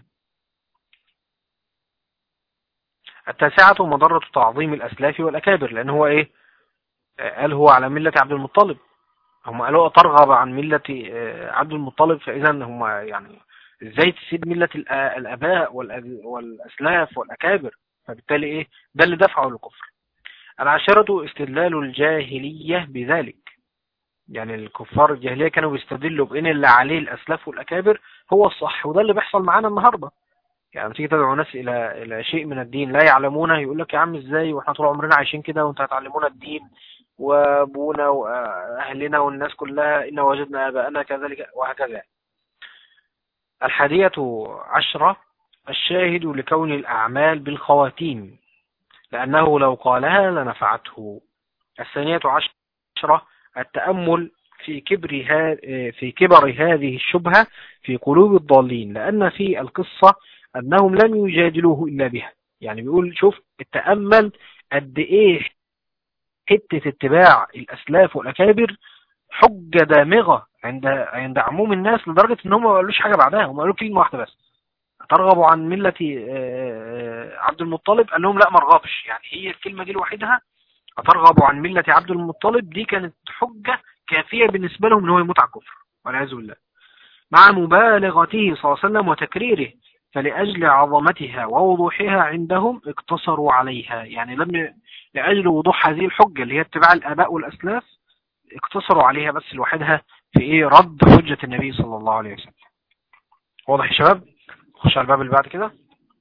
التاسعة مضرة تعظيم الاسلاف والاكابر، لان هو ايه قال هو على ملة عبد المطلب، هم قالوا ترغب عن ملة عبد المطلب، فاذا هم يعني ازاي تسيب ملة الاباء والاسلاف والاكابر؟ فبالتالي ايه ده اللي دفعه للكفر. العاشرة استدلال الجاهلية بذلك. يعني الكفار الجاهلية كانوا بيستدلوا بإن اللي عليه الأسلاف والأكابر هو الصح، وده اللي بيحصل معانا النهاردة. يعني تيجي تدعو ناس إلى شيء من الدين لا يعلمونه، يقول لك يا عم إزاي وإحنا طول عمرنا عايشين كده وأنت هتعلمونا الدين، وأبونا وأهلنا والناس كلها إن وجدنا آباءنا كذلك وهكذا. الحادية عشرة الشاهد لكون الأعمال بالخواتيم، لأنه لو قالها لنفعته. الثانية عشرة التأمل في كبر هذه الشبهة في قلوب الضالين، لأن في القصة أنهم لم يجادلوه إلا بها. يعني بيقول شوف التأمل قد إيه حتة اتباع الأسلاف والأكابر حجة دامغة عند عموم الناس، لدرجة أنهم ما قالوش حاجة بعدها، هم قالوا كلمة واحدة بس: ترغبوا عن ملة عبد المطلب. قال لهم لا ما رغبش. يعني هي الكلمة دي لوحدها، أترغبوا عن ملة عبد المطلب، دي كانت حجة كافية بالنسبة لهم ان هو يموت على الكفر والعياذ بالله، مع مبالغته صلى الله عليه وسلم وتكريره. فلأجل عظمتها ووضوحها عندهم اقتصروا عليها. يعني لأجل وضوح هذه الحجة اللي هي اتباع الآباء والأسلاف اقتصروا عليها بس لوحدها في ايه رد حجة النبي صلى الله عليه وسلم. واضح يا شباب؟ خش على الباب اللي بعد كده.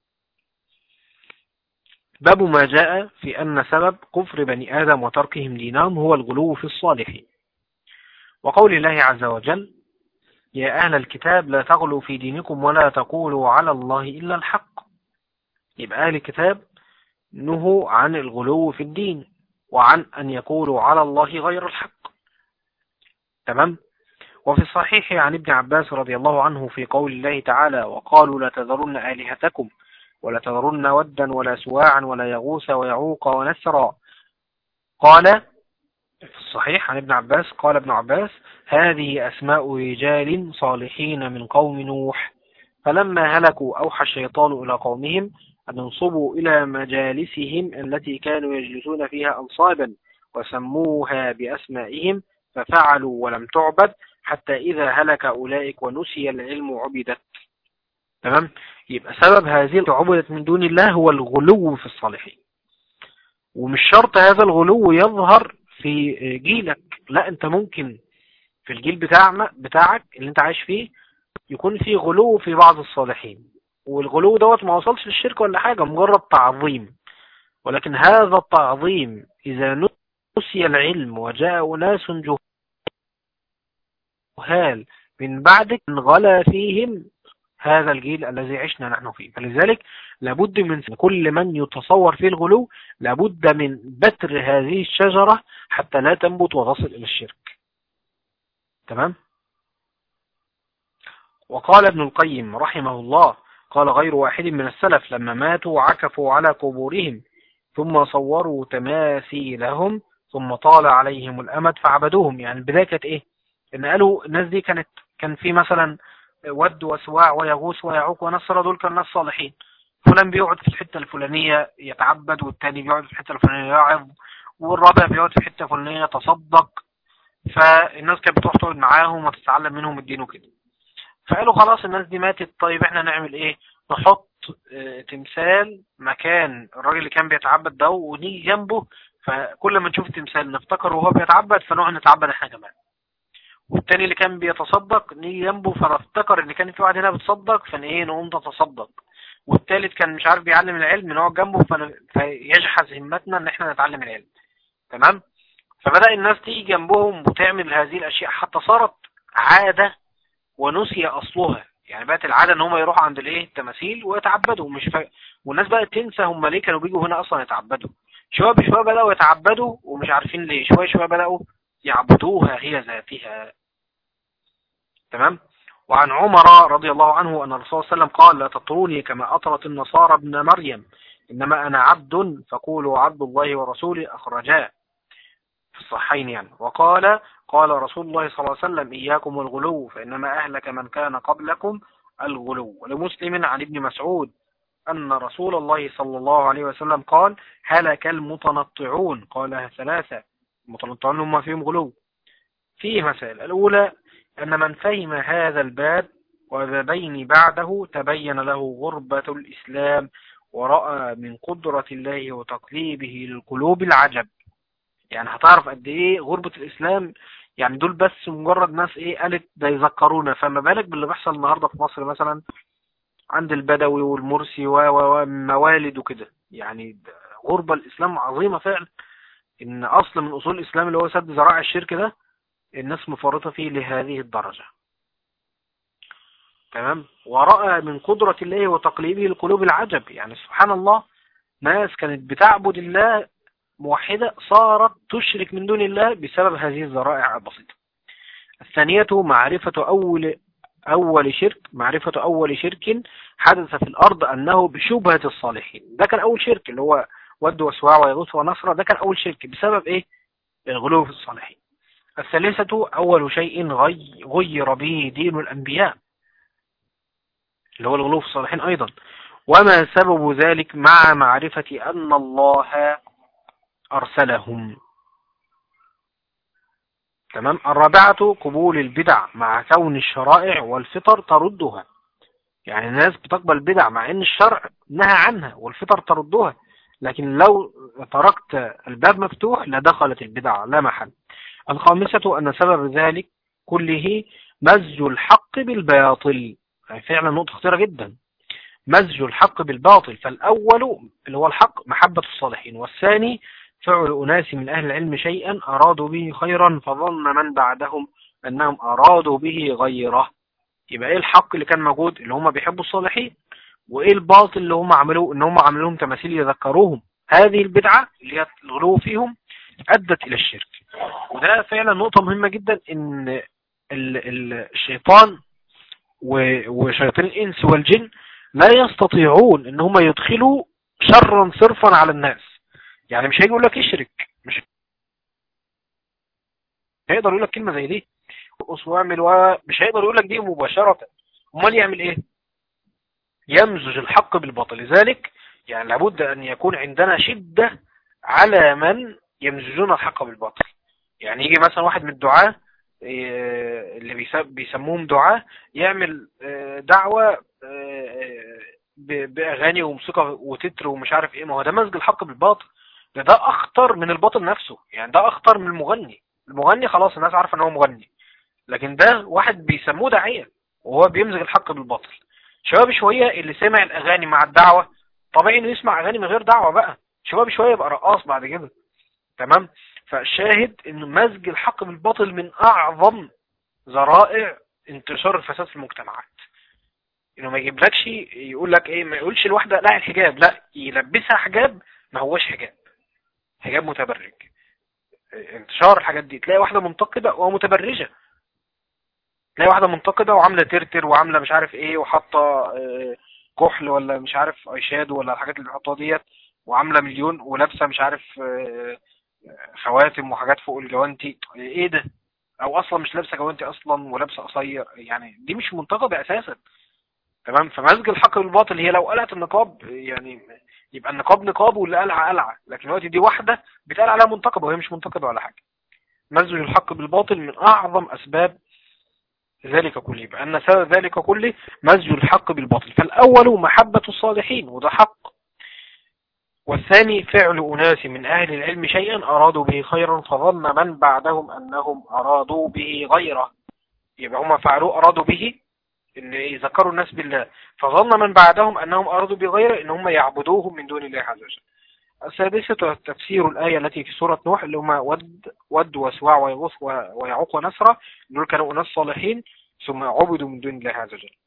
باب ما جاء في أن سبب كفر بني آدم وتركهم دينهم هو الغلو في الصالحين، وقول الله عز وجل: يا أهل الكتاب لا تغلوا في دينكم ولا تقولوا على الله إلا الحق. يبقى أهل الكتاب نهوا عن الغلو في الدين وعن أن يقولوا على الله غير الحق. تمام. وفي الصحيح عن ابن عباس رضي الله عنه في قول الله تعالى: وقالوا لا تذرن آلهتكم ولا تذرن ودا ولا سواعا ولا يغوث ويعوق ونسرا. قال في الصحيح عن ابن عباس قال ابن عباس: هذه أسماء رجال صالحين من قوم نوح، فلما هلكوا أوحى الشيطان إلى قومهم أن انصبوا إلى مجالسهم التي كانوا يجلسون فيها أنصابا وسموها بأسمائهم ففعلوا ولم تعبد حتى إذا هلك أولئك ونسي العلم عبدت. تمام. يبقى سبب هذه عبدت من دون الله هو الغلو في الصالحين. ومش شرط هذا الغلو يظهر في جيلك، لا انت ممكن في الجيل بتاعك اللي انت عايش فيه يكون فيه غلو في بعض الصالحين، والغلو دوت ما وصلش للشرك ولا حاجة، مجرد تعظيم. ولكن هذا التعظيم إذا نسي العلم وجاء ناس جهال من بعدك انغلى فيهم هذا الجيل الذي عشنا نحن فيه. فلذلك لابد من كل من يتصور فيه الغلو لابد من بتر هذه الشجرة حتى لا تنبت وتصل إلى الشرك. تمام. وقال ابن القيم رحمه الله: قال غير واحد من السلف لما ماتوا عكفوا على قبورهم ثم صوروا تماثيلهم ثم طال عليهم الأمد فعبدوهم. يعني البداية كانت ايه؟ ان قالوا الناس دي كان في مثلا ود وسواع ويغوث ويعوق ونسر، دول كانوا ناس صالحين. فلان بيقعد في الحتة الفلانية يتعبد، والتاني بيقعد في الحتة الفلانية يعظ، والرابع بيقعد في الحتة الفلانية يتصدق. فالناس كانت بتروح تقعد معاهم وتتعلم منهم الدين وكده. فقالوا خلاص الناس دي ماتت، طيب احنا نعمل ايه؟ نحط تمثال مكان الراجل اللي كان بيتعبد ده ونيجي جنبه، فكل ما نشوف تمثال نفتكر وهو بيتعبد فنقعد نتعبد احنا كمان. والتاني اللي كان بيتصدق نيجي جنبه فنفتكر ان كان في واحد هنا بتصدق نقوم نتصدق. والتالت كان مش عارف بيعلم العلم نقعد جنبه فيجحز همتنا ان احنا نتعلم العلم. تمام. فبدأ الناس تيجي جنبهم وتعمل هذه الاشياء حتى صارت عادة ونسي اصلها. يعني بقت العادة ان هم يروحوا عند الايه التماثيل ويتعبدوا، والناس بقى تنسى هم ليه كانوا بيجوا هنا اصلا يتعبدوا. شوية بشوية بدأوا يتعبدوا ومش عارفين ليه، شوية شوية بدأوا يعبدوها هي ذاتها. تمام. وعن عمر رضي الله عنه أن الرسول صلى الله عليه وسلم قال: لا تطروني كما أطرت النصارى ابن مريم، إنما أنا عبد فقولوا عبد الله ورسوله، أخرجاه في الصحيحين يعني. وقال: قال رسول الله صلى الله عليه وسلم: إياكم والغلو فإنما أهلك من كان قبلكم الغلو. ولمسلم عن ابن مسعود أن رسول الله صلى الله عليه وسلم قال: هلك المتنطعون. قالها ثلاثة. المتنطعون هم فيهم غلو. فيه مسائل. الأولى أن من فهم هذا الباب وبابين بعده تبين له غربة الإسلام، ورأى من قدرة الله وتقليبه للقلوب العجب. يعني هتعرف قد إيه غربة الإسلام. يعني دول بس مجرد ناس إيه قالت ده يذكرونا، فما بالك باللي بيحصل النهاردة في مصر مثلا عند البدوي والمرسي وموالد وكده. يعني غربة الإسلام عظيمة فعلا، إن أصل من أصول الإسلام اللي هو سد ذرائع الشرك ده الناس مفرطة فيه لهذه الدرجة. تمام. ورأى من قدرة الله وتقليبه القلوب العجب. يعني سبحان الله، ناس كانت بتعبد الله موحدة صارت تشرك من دون الله بسبب هذه الذرائع البسيطة. الثانية معرفة أول شرك حدث في الأرض أنه بشبهة الصالحين. ده كان أول شرك اللي هو ود وسواع ويغوث ونصر. ده كان أول شرك بسبب إيه؟ الغلو في الصالحين. الثالثة أول شيء غير به دين الأنبياء اللي هو الغلو في الصالحين أيضا، وما سبب ذلك مع معرفة أن الله أرسلهم. تمام. الرابعة قبول البدع مع كون الشرائع والفطر تردها. يعني الناس بتقبل البدع مع أن الشرع نهى عنها والفطر تردها، لكن لو تركت الباب مفتوح لدخلت البدع لا محل. الخامسة أن سبب ذلك كله مزج الحق بالباطل. يعني فعلا نقطة خطيرة جدا، مزج الحق بالباطل. فالأول اللي هو الحق محبة الصالحين، والثاني فعل أناس من أهل العلم شيئا أرادوا به خيرا فظن من بعدهم أنهم أرادوا به غيره. يبقى إيه الحق اللي كان موجود اللي هم بيحبوا الصالحين، وإيه الباطل اللي هم عملوه إن هم عملوا لهم تماثيل يذكروهم. هذه البدعة اللي هي الغلو فيهم أدت إلى الشرك. وده فعلا نقطة مهمة جدا، إن الشيطان وشياطين الإنس والجن لا يستطيعون إن هم يدخلوا شرا صرفا على الناس. يعني مش هيجي يقول لك اشرك، مش هيقدر يقول لك كلمة زي دي واعمل، مش هيقدر يقول لك دي مباشرة. امال يعمل ايه؟ يمزج الحق بالباطل. لذلك يعني لابد ان يكون عندنا شدة على من يمزجون الحق بالباطل. يعني يجي مثلا واحد من الدعاة اللي بيسموهم دعاة يعمل دعوة بأغاني وموسيقى وتتر ومش عارف ايه. ما هو ده مزج الحق بالباطل. ده أخطر من الباطل نفسه. يعني ده أخطر من المغني. المغني خلاص الناس عارفة ان هو مغني، لكن ده واحد بيسموه داعية وهو بيمزج الحق بالباطل. شوية بشوية اللي سمع الأغاني مع الدعوة طبيعي انه يسمع أغاني من غير دعوة بقى. شوية بشوية يبقى رقاص بعد كده. تمام. فالشاهد ان مزج الحق بالباطل من أعظم ذرائع انتشار الفساد في المجتمعات. انه ما يجيبلكش يقول لك ايه، ما يقولش الواحدة لا الحجاب، لا يلبسها حجاب ما هوش حجاب، حجاب متبرج. انتشار الحاجات دي تلاقي واحدة منتقدة ومتبرجة، تلاقي واحدة منتقدة وعاملة ترتر وعاملة مش عارف ايه وحاطة كحل ولا مش عارف ايشادو ولا الحاجات اللي بيحطوها ديت، وعاملة مليون ولابسة مش عارف خواتم وحاجات فوق الجوانتي. ايه ده؟ او اصلا مش لابسة جوانتي اصلا ولابسة قصير. يعني دي مش منتقدة اساسا. تمام. فمزج الحق بالباطل هي لو قلعت النقاب يعني يبقى النقاب نقاب واللي قلعه قلعه، لكن دلوقتي دي واحدة بتقال عليها منتقبة وهي مش منتقبة ولا حاجة. مزج الحق بالباطل من اعظم اسباب ذلك كله. يبقى أن سبب ذلك كله مزج الحق بالباطل. فالأول محبة الصالحين وده حق، والثاني فعل أناس من أهل العلم شيئا أرادوا به خيرا فظن من بعدهم أنهم أرادوا به غيره. يبقى هم فعلوا أرادوا به إن يذكروا الناس بالله، فظن من بعدهم أنهم أرادوا به غيره إن هم يعبدوهم من دون الله عز وجل. السادسة تفسير الآية التي في سورة نوح اللي هم ود وسواع ويغوث ويعوق ونسرة، دول كانوا أناس صالحين ثم عبدوا من دون الله عز وجل.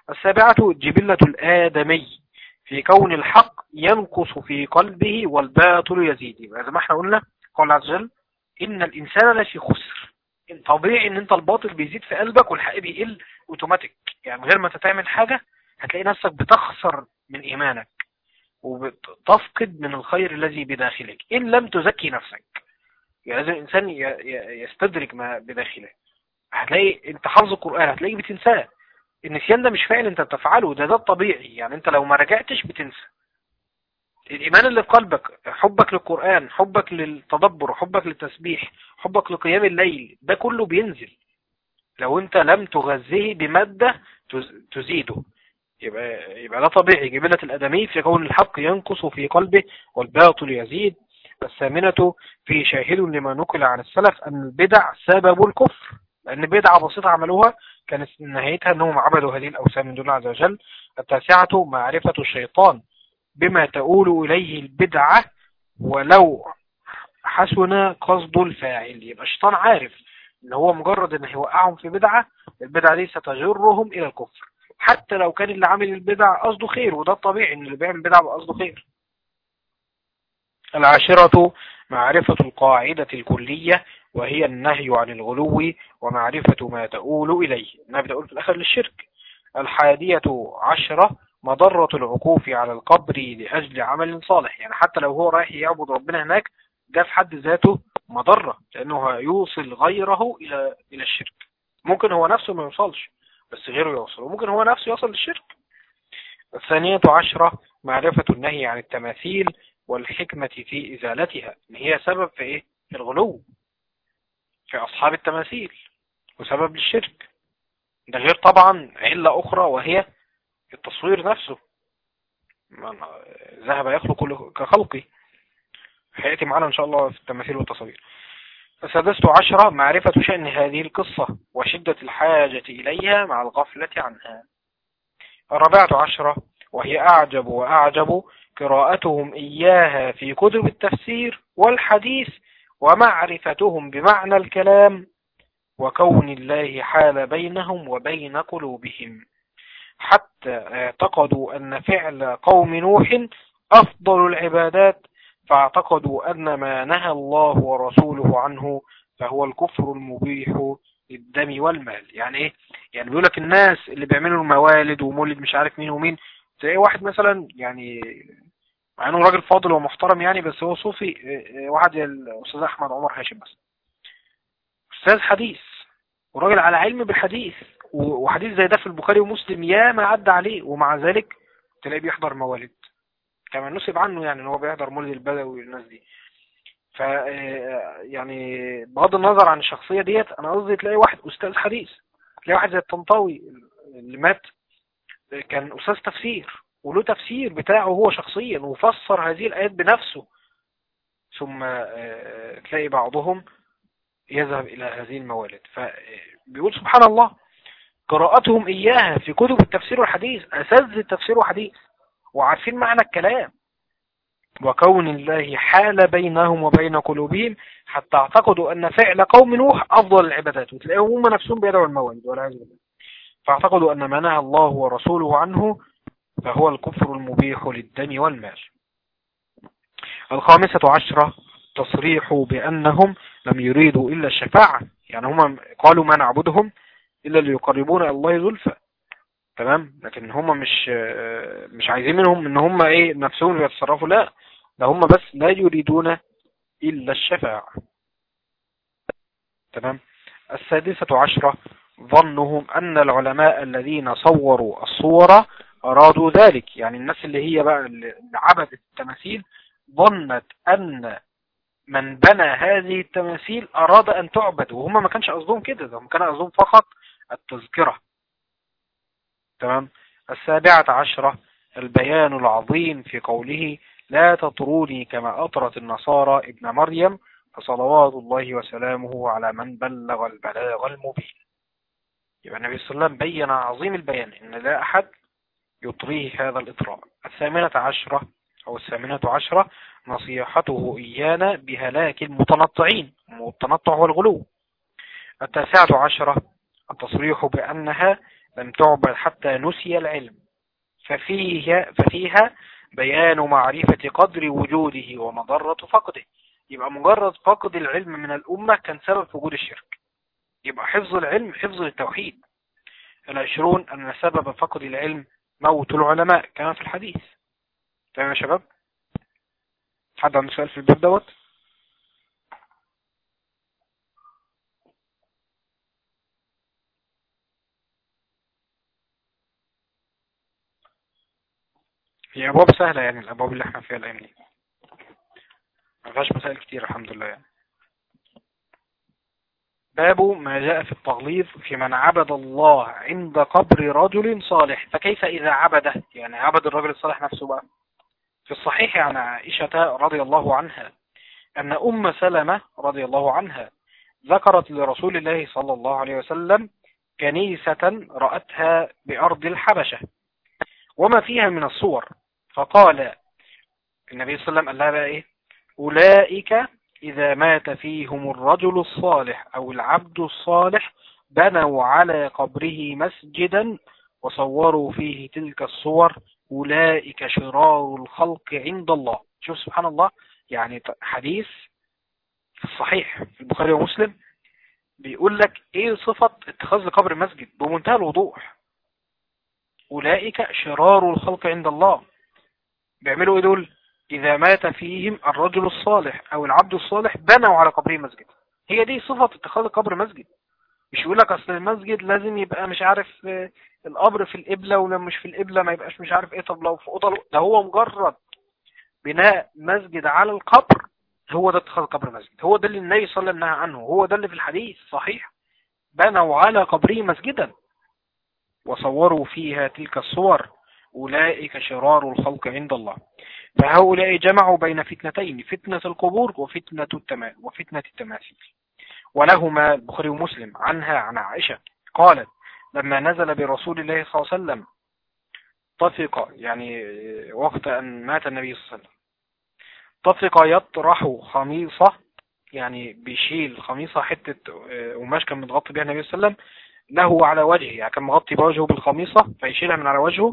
السابعة جبلة الآدمي في كون الحق ينقص في قلبه والباطل يزيد. يبقى زي ما احنا قلنا قال عز وجل إن الإنسان لفي خسر. طبيعي إن أنت الباطل بيزيد في قلبك والحق بيقل اوتوماتيك، يعني غير ما تعمل حاجة هتلاقي نفسك بتخسر من إيمانك وبتفقد من الخير الذي بداخلك إن لم تزكي نفسك. يعني لازم الإنسان يستدرك ما بداخله. هتلاقي أنت حافظ القرآن هتلاقيه بتنساه. النسيان ده مش فعل أنت بتفعله، ده الطبيعي. يعني أنت لو ما رجعتش بتنسى. الإيمان اللي في قلبك، حبك للقرآن، حبك للتدبر، حبك للتسبيح، حبك لقيام الليل، ده كله بينزل لو أنت لم تغذيه بمادة تزيده. يبقى ده طبيعي. جبلة الآدمي في كون الحق ينقص في قلبه والباطل يزيد. الثامنة في شاهد لما نقل عن السلف أن البدع سبب الكفر، لأن بدعة بسيطة عملوها كانت نهايتها أنهم عبدوا هذه الأوثان من دون الله عز وجل. التاسعة معرفة الشيطان بما تؤول إليه البدعة ولو حسن قصد الفاعل. يبقى الشيطان عارف ان هو مجرد ان يوقعهم في بدعة، البدعة دي ستجرهم الى الكفر، حتى لو كان اللي عامل البدع قصده خير، وده الطبيعي ان اللي بيعمل بدعة بقصده خير. العاشرة معرفة القاعدة الكلية وهي النهي عن الغلو ومعرفة ما تؤول إليه. النبي يقول في الآخر للشرك. 11 مضرة العكوف على القبر لأجل عمل صالح. يعني حتى لو هو رايح يعبد ربنا هناك ده في حد ذاته مضرة، لأنه يوصل غيره إلى الشرك. ممكن هو نفسه ما يوصلش بس غيره يوصل، وممكن هو نفسه يوصل للشرك. 12 معرفة النهي عن التماثيل والحكمة في إزالتها، إن هي سبب في إيه؟ في الغلو في أصحاب التماثيل وسبب للشرك. ده غير طبعا علة أخرى وهي التصوير نفسه. ذهب يخلق كخلقي، هيأتي معنا إن شاء الله في التماثيل والتصوير. 16 معرفة شأن هذه القصة وشدة الحاجة إليها مع الغفلة عنها. 14 وهي أعجب وأعجب قراءتهم إياها في كتب التفسير والحديث ومعرفتهم بمعنى الكلام وكون الله حال بينهم وبين قلوبهم، حتى اعتقدوا أن فعل قوم نوح أفضل العبادات، فاعتقدوا أن ما نهى الله ورسوله عنه فهو الكفر المبيح للدم والمال. يعني إيه؟ يعني بيقولك الناس اللي بيعملوا الموالد ومولد مش عارف مين ومين، زي واحد مثلا يعني مع انه راجل فاضل ومحترم يعني بس هو صوفي، واحد زي الأستاذ أحمد عمر هاشم بس، أستاذ حديث وراجل على علم بالحديث، وحديث زي ده في البخاري ومسلم يا ما عدى عليه، ومع ذلك تلاقيه بيحضر موالد كما نسب عنه، يعني ان هو بيحضر مولد البدوي والناس دي. ف يعني بغض النظر عن الشخصية ديت، انا قصدي تلاقي واحد استاذ حديث، تلاقي واحد زي الطنطاوي اللي مات كان استاذ تفسير وله تفسير بتاعه هو شخصيا وفسر هذه الآيات بنفسه، ثم تلاقي بعضهم يذهب إلى هذه الموالد. فبيقول سبحان الله قراءتهم إياها في كتب التفسير والحديث، أساس التفسير والحديث وعارفين معنى الكلام، وكون الله حال بينهم وبين قلوبهم حتى اعتقدوا أن فعل قوم نوح أفضل العبادات، وتلاقيهم هم نفسهم بيدعوا الموالد والعياذ بالله، فاعتقدوا أن ما نهى الله ورسوله عنه فهو الكفر المبيح للدم والمال. 15 تصريح بأنهم لم يريدوا إلا الشفاعة، يعني هم قالوا ما نعبدهم إلا ليقربونا إلى الله زلفى، تمام، لكن هم مش عايزين منهم ان هم ايه نفسهم اللي يتصرفوا، لا ده هم بس لا يريدون إلا الشفاعة، تمام. 16 ظنهم أن العلماء الذين صوروا الصور أرادوا ذلك، يعني الناس اللي هي بقى اللي عبدت التماثيل ظنت أن من بنى هذه التماثيل أراد أن تعبد، وهم ما كانش قصدهم كده، ده هم كان قصدهم فقط التذكرة، تمام. 17 البيان العظيم في قوله لا تطروني كما أطرت النصارى ابن مريم فصلوات الله وسلامه على من بلغ البلاغ المبين. يبقى النبي صلى الله عليه وسلم بين عظيم البيان ان لا أحد يطريه هذا الإطراء. 18 نصيحته إيانا بهلاك المتنطعين، والتنطع هو الغلو. 19 التصريح بأنها لم تعبد حتى نسي العلم، ففيها بيان معرفة قدر وجوده ومضرة فقده. يبقى مجرد فقد العلم من الأمة كان سبب في وجود الشرك. يبقى حفظ العلم حفظ التوحيد. 20 أن سبب فقد العلم موت العلماء كما في الحديث. تمام يا شباب؟ حد عنده سؤال في الباب دوت؟ هي أبواب سهلة يعني، الأبواب اللي احنا فيها الأيام دي ما فيهاش مسائل كتير الحمد لله يعني. باب ما جاء في التغليظ في من عبد الله عند قبر رجل صالح، فكيف إذا عبده؟ يعني عبد الرجل الصالح نفسه بقى. في الصحيح عن عائشة رضي الله عنها أن أم سلمة رضي الله عنها ذكرت لرسول الله صلى الله عليه وسلم كنيسة رأتها بأرض الحبشة وما فيها من الصور، فقال النبي صلى الله عليه وسلم قال لها بقى إيه؟ أولئك إذا مات فيهم الرجل الصالح أو العبد الصالح بنوا على قبره مسجدا وصوروا فيه تلك الصور، أولئك شرار الخلق عند الله. شوف سبحان الله، يعني حديث في الصحيح في البخاري ومسلم بيقول لك ايه صفة اتخاذ القبر مسجد بمنتهى الوضوح. أولئك شرار الخلق عند الله. بيعملوا ايه دول؟ إذا مات فيهم الرجل الصالح أو العبد الصالح بنوا على قبره مسجد. هي دي صفة اتخاذ القبر مسجد. مش يقول لك أصل المسجد لازم يبقى مش عارف القبر في القبلة، ولما مش في القبلة ما يبقاش مش عارف ايه. طب لو في أوضة، ده هو مجرد بناء مسجد على القبر هو ده اتخاذ القبر مسجد. هو ده اللي النبي صلى الله عليه وسلم نهى عنه، هو ده اللي في الحديث صحيح. بنوا على قبره مسجدا وصوروا فيها تلك الصور، أولئك شرار الخلق عند الله. فهؤلاء جمعوا بين فتنتين، فتنة القبور وفتنة التماثيل. ولهما البخاري ومسلم عنها عن عائشة قالت لما نزل برسول الله صلى الله عليه وسلم طفق، يعني وقت أن مات النبي صلى الله عليه وسلم، طفق يطرح خميصة، يعني بيشيل خميصة حتة قماش كان متغطي بها النبي صلى الله عليه وسلم له على وجهه، يعني كان مغطي بوجهه بالخميصة فيشيلها من على وجهه.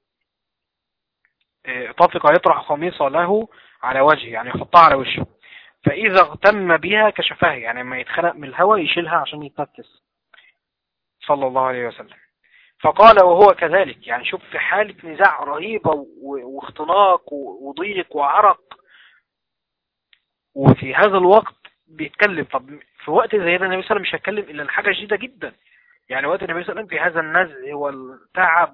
طفق يطرح خميصة له على وجهه، يعني يحطها على وجهه، فإذا اغتم بها كشفها، يعني لما يتخنق من الهواء يشيلها عشان يتنفس صلى الله عليه وسلم. فقال وهو كذلك، يعني شوف في حالة نزاع رهيبة واختناق وضيق وعرق، وفي هذا الوقت بيتكلم. طب في وقت زي ده النبي صلى الله عليه وسلم مش هيتكلم إلا الحاجة شديدة جدا، يعني وقت النبي صلى الله عليه وسلم في هذا النزع والتعب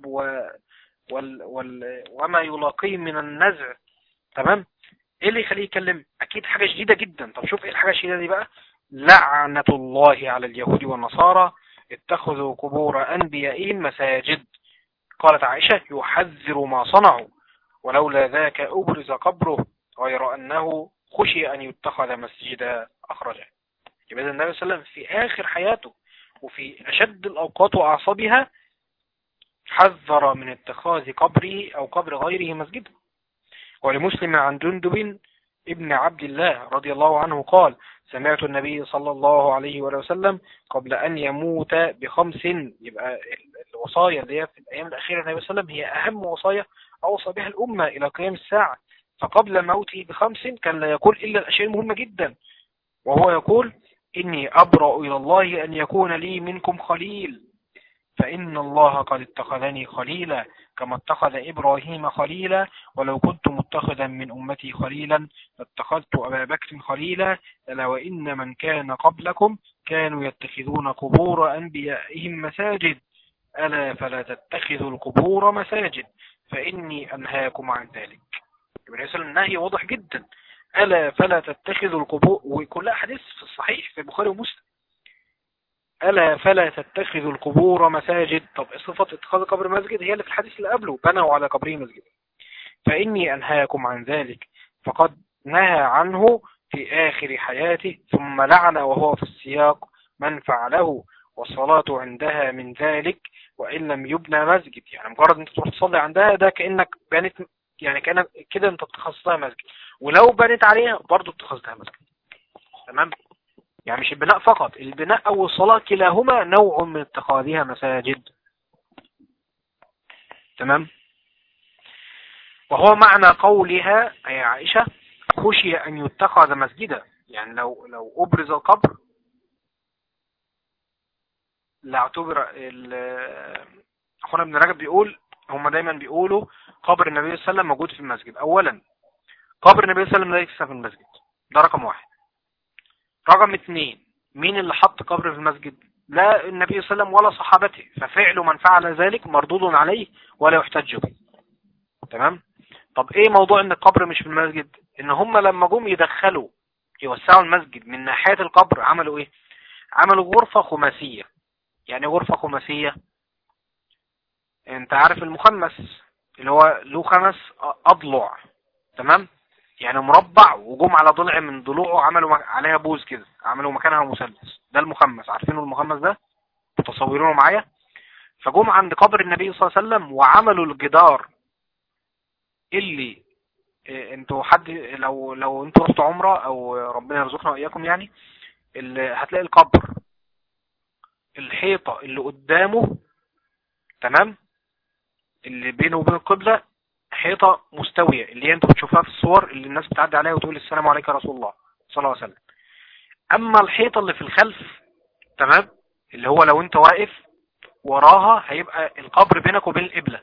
وما يلاقيه من النزع، تمام؟ ايه اللي يخليه يتكلم؟ اكيد حاجة شديدة جدا. طب شوف ايه الحاجة الشديدة دي بقى؟ لعنة الله على اليهود والنصارى اتخذوا قبور انبيائهم مساجد. قالت عائشة يحذر ما صنعوا ولولا ذاك ابرز قبره غير انه خشي ان يتخذ مسجدا اخرجه. يبقى النبي صلى الله عليه وسلم في اخر حياته وفي اشد الاوقات واعصابها حذر من اتخاذ قبره او قبر غيره مسجدا. ولمسلم عن جندب ابن عبد الله رضي الله عنه قال سمعت النبي صلى الله عليه وسلم قبل أن يموت ب5. يبقى الوصايا اللي في الأيام الأخيرة النبي صلى الله عليه وسلم هي أهم وصايا أوصى بها الأمة إلى قيام الساعة. فقبل موته ب5 كان لا يقول إلا الأشياء المهمة جدا، وهو يقول إني أبرأ إلى الله أن يكون لي منكم خليل، فإن الله قد اتخذني خليلا كما اتخذ إبراهيم خليلا، ولو كنت متخذا من أمتي خليلا لاتخذت أبا بكر خليلا، ألا وإن من كان قبلكم كانوا يتخذون قبور أنبيائهم مساجد، ألا فلا تتخذوا القبور مساجد فإني أنهاكم عن ذلك. يبقى النهي واضح جدا، ألا فلا تتخذوا القبور، وكلها حديث في الصحيح في البخاري ومسلم. ألا فلا تتخذوا القبور مساجد. طب صفة اتخاذ قبر مسجد هي اللي في الحديث اللي قبله بنوا على قبره مسجد. فإني أنهاكم عن ذلك، فقد نهى عنه في آخر حياته، ثم لعن وهو في السياق من فعله والصلاة عندها من ذلك وإن لم يبنى مسجد. يعني مجرد أنت تروح تصلي عندها ده كأنك بنت، يعني كأنك كده أنت اتخذتها مسجد، ولو بنت عليها برضو اتخذتها مسجد. تمام؟ يعني مش البناء فقط، البناء أو الصلاة كلاهما نوع من اتخاذها مساجد. تمام. وهو معنى قولها أي عائشة خشي أن يتخذ مسجدا، يعني لو أبرز القبر لاعتبر. أخونا ابن رجب بيقول هم دايما بيقولوا قبر النبي صلى الله عليه وسلم موجود في المسجد. أولا قبر النبي صلى الله عليه وسلم ليس في المسجد، ده رقم واحد. رقم اثنين، مين اللي حط قبر في المسجد؟ لا النبي صلى الله عليه وسلم ولا صحابته، ففعل من فعل ذلك مردود عليه ولا يحتج به. تمام. طب ايه موضوع ان القبر مش في المسجد؟ ان هم لما جم يوسعوا المسجد من ناحية القبر عملوا ايه؟ عملوا غرفة خماسية. يعني غرفة خماسية، انت عارف المخمس اللي هو له 5 اضلع، تمام؟ يعني مربع وجم على ضلع من ضلوعه عملوا عليها بوز كده، عملوا مكانها مثلث، ده المخمس. عارفين المخمس ده؟ متصورينه معايا؟ فجم عند قبر النبي صلى الله عليه وسلم وعملوا الجدار اللي انتوا حد لو انتوا رحتوا عمره او ربنا يرزقنا واياكم، يعني اللي هتلاقي القبر الحيطة اللي قدامه، تمام، اللي بينه وبين القبلة حيطة مستوية، اللي انتوا بتشوفها في الصور اللي الناس بتعدي عليها وتقول السلام عليك يا رسول الله صلى الله عليه وسلم. اما الحيطة اللي في الخلف، تمام، اللي هو لو انت واقف وراها هيبقى القبر بينك وبين القبلة.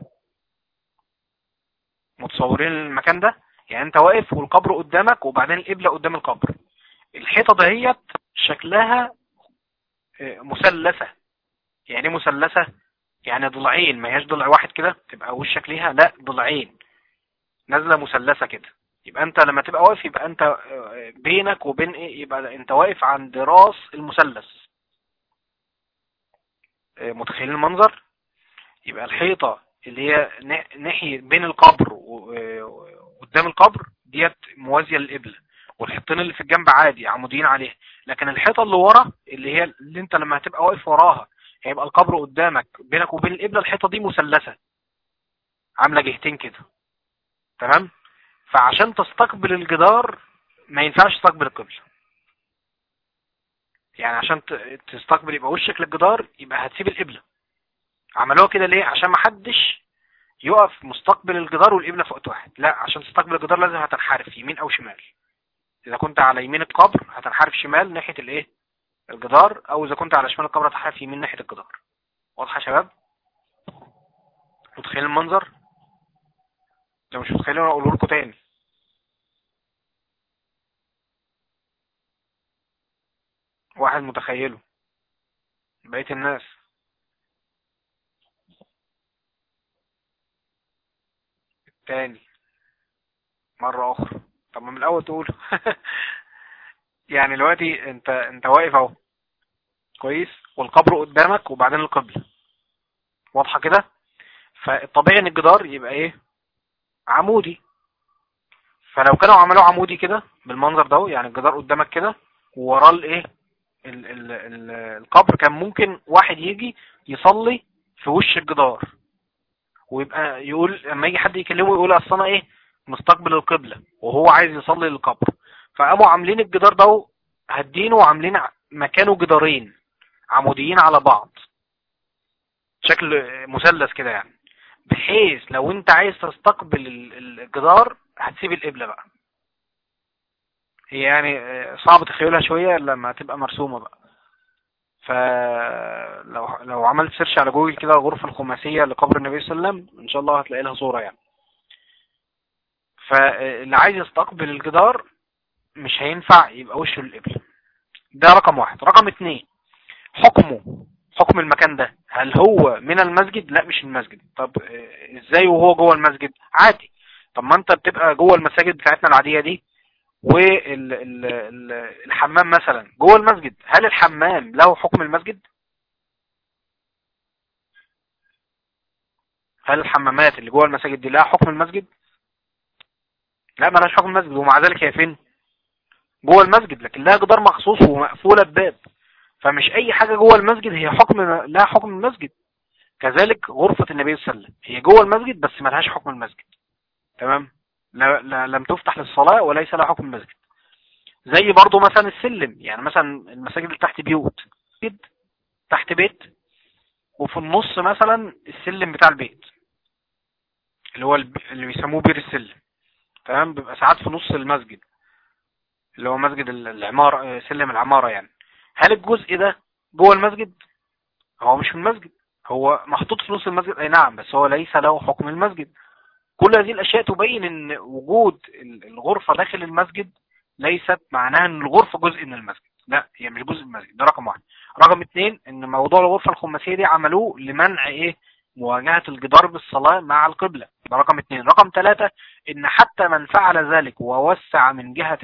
متصورين المكان ده؟ يعني انت واقف والقبر قدامك وبعدين القبلة قدام القبر. الحيطة دهيت شكلها مثلثة. يعني مثلثة يعني ضلعين، ما هياش ضلع واحد كده تبقى وشك ليها، لا ضلعين نازلة مثلثة كده. يبقى انت لما تبقى واقف يبقى انت بينك وبين ايه؟ يبقى انت واقف عند راس المثلث. متخيلين المنظر؟ يبقى الحيطة اللي هي ناحية بين القبر وقدام القبر ديت موازية للقبلة، والحيطين اللي في الجنب عادي عموديين عليها. لكن الحيطة اللي ورا اللي انت لما هتبقى واقف وراها هيبقى القبر قدامك بينك وبين القبلة، الحيطة دي مثلثة عاملة جهتين كده، تمام. فعشان تستقبل الجدار ما ينفعش تستقبل القبلة. يعني عشان تستقبل يبقى وشك للجدار يبقى هتسيب القبلة. عملوها كده ليه؟ عشان ما حدش يقف مستقبل الجدار والقبلة في وقت واحد. لا، عشان تستقبل الجدار لازم هتنحرف يمين او شمال. اذا كنت على يمين القبر هتنحرف شمال ناحية الايه؟ الجدار، او اذا كنت على شمال القبر هتنحرف يمين ناحية الجدار. واضحة يا شباب؟ متخيلين المنظر؟ لو مش متخيلين اقوله لكم تاني. واحد متخيله، بقية الناس تاني مرة اخرى. طب من الاول تقول. يعني دلوقتي انت واقف اهو كويس، والقبر قدامك وبعدين القبلة، واضحة كده؟ فالطبيعي ان الجدار يبقى ايه؟ عمودي. فلو كانوا عملوه عمودي كده بالمنظر ده، يعني الجدار قدامك كده ووراه الايه؟ القبر، كان ممكن واحد يجي يصلي في وش الجدار ويبقى يقول لما يجي حد يكلمه يقول اصل انا ايه؟ مستقبل القبلة وهو عايز يصلي للقبر. فقاموا عاملين الجدار ده هدينه وعاملين مكانه جدارين عموديين على بعض شكل مثلث كده، يعني بحيث لو انت عايز تستقبل الجدار هتسيب القبلة بقى. هي يعني صعب تخيلها شوية لما تبقى مرسومة بقى. فلو عملت سيرش على جوجل كده الغرفة الخماسية لقبر النبي صلى الله عليه وسلم ان شاء الله هتلاقي لها صورة يعني. فاللي عايز يستقبل الجدار مش هينفع يبقى وشه للقبلة. ده رقم واحد. رقم 2، حكم المكان ده، هل هو من المسجد؟ لا مش المسجد. طب ازاي وهو جوه المسجد؟ عادي. طب ما انت بتبقى جوه المساجد بتاعتنا العادية دي، والحمام مثلا جوه المسجد، هل الحمام له حكم المسجد؟ هل الحمامات اللي جوه المساجد دي لها حكم المسجد؟ لا ما لهاش حكم المسجد، ومع ذلك هي فين؟ جوه المسجد، لكن لها جدار مخصوص ومقفولة بباب. فمش اي حاجة جوه المسجد هي لها حكم المسجد. كذلك غرفة النبي صلى الله عليه وسلم هي جوه المسجد بس ما لهاش حكم المسجد، تمام؟ لم تفتح للصلاة وليس لها حكم المسجد. زي برضو مثلا السلم، يعني مثلا المساجد اللي تحت بيوت، تحت بيت وفي النص مثلا السلم بتاع البيت، اللي هو اللي بيسموه بير السلم، تمام، بيبقى ساعات في نص المسجد اللي هو مسجد العمارة، سلم العمارة يعني. هل الجزء ده جوه المسجد؟ هو مش في المسجد، هو محطوط في نص المسجد، اي نعم، بس هو ليس له حكم المسجد. كل هذه الاشياء تبين ان وجود الغرفة داخل المسجد ليست معناها ان الغرفة جزء من المسجد، لا، هي مش جزء من المسجد. ده رقم واحد. رقم اتنين، ان موضوع الغرفة الخماسية دي عملوه لمنع مواجهة الجدار بالصلاة مع القبلة. ده رقم اتنين. رقم ثلاثة، ان حتى من فعل ذلك ووسع من جهة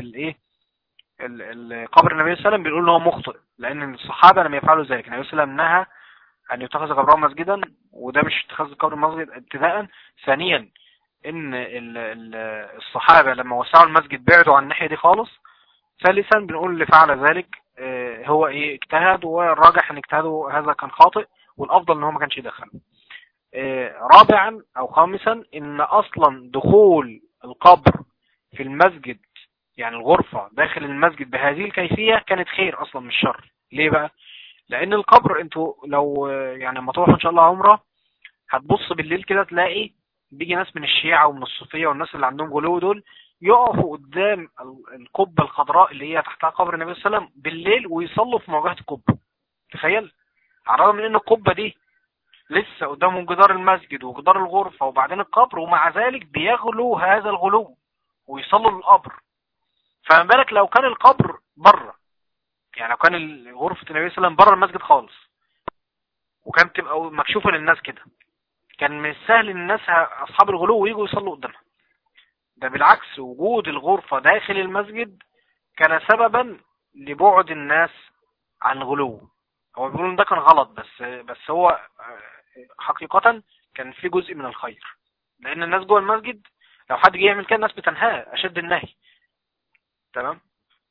قبر النبي صلى الله عليه وسلم بيقول له هو مخطئ، لان الصحابة لم يفعلوا ذلك. النبي صلى الله عليه وسلم نهى ان يتخذ قبره مسجدا، وده مش اتخاذ القبر مسجد ابتداء. ثانيا، ان الصحابة لما وسعوا المسجد بعدوا عن الناحية دي خالص. ثالثا، بنقول اللي فعل ذلك هو اجتهد، والراجح ان اجتهاده هذا كان خاطئ، والافضل ان هو ما كانش يدخل. رابعا او خامسا، ان اصلا دخول القبر في المسجد، يعني الغرفة داخل المسجد بهذه الكيفية، كانت خير اصلا مش شر. ليه بقى؟ لان القبر انتوا لو يعني لما تروحوا ان شاء الله عمرة، هتبص بالليل كده تلاقي بيجي ناس من الشيعة ومن الصوفية والناس اللي عندهم غلو دول يقفوا قدام القبة الخضراء اللي هي تحتها قبر النبي صلى الله عليه وسلم بالليل ويصلوا في مواجهة القبة. تخيل، على الرغم من ان القبة دي لسه قدامهم جدار المسجد وجدار الغرفة وبعدين القبر، ومع ذلك بيغلوا هذا الغلو ويصلوا للقبر. فما بالك لو كان القبر بره، يعني لو كان غرفة النبي صلى الله عليه وسلم بره المسجد خالص، وكانت تبقى مكشوفة للناس كده، كان من السهل ان الناس اصحاب الغلو يجوا يصلوا قدامها. ده بالعكس، وجود الغرفة داخل المسجد كان سببا لبعد الناس عن الغلو. هو بيقولون ده كان غلط، بس هو حقيقة كان في جزء من الخير، لان الناس جوه المسجد لو حد جه يعمل كده الناس بتنهاه اشد النهي. تمام.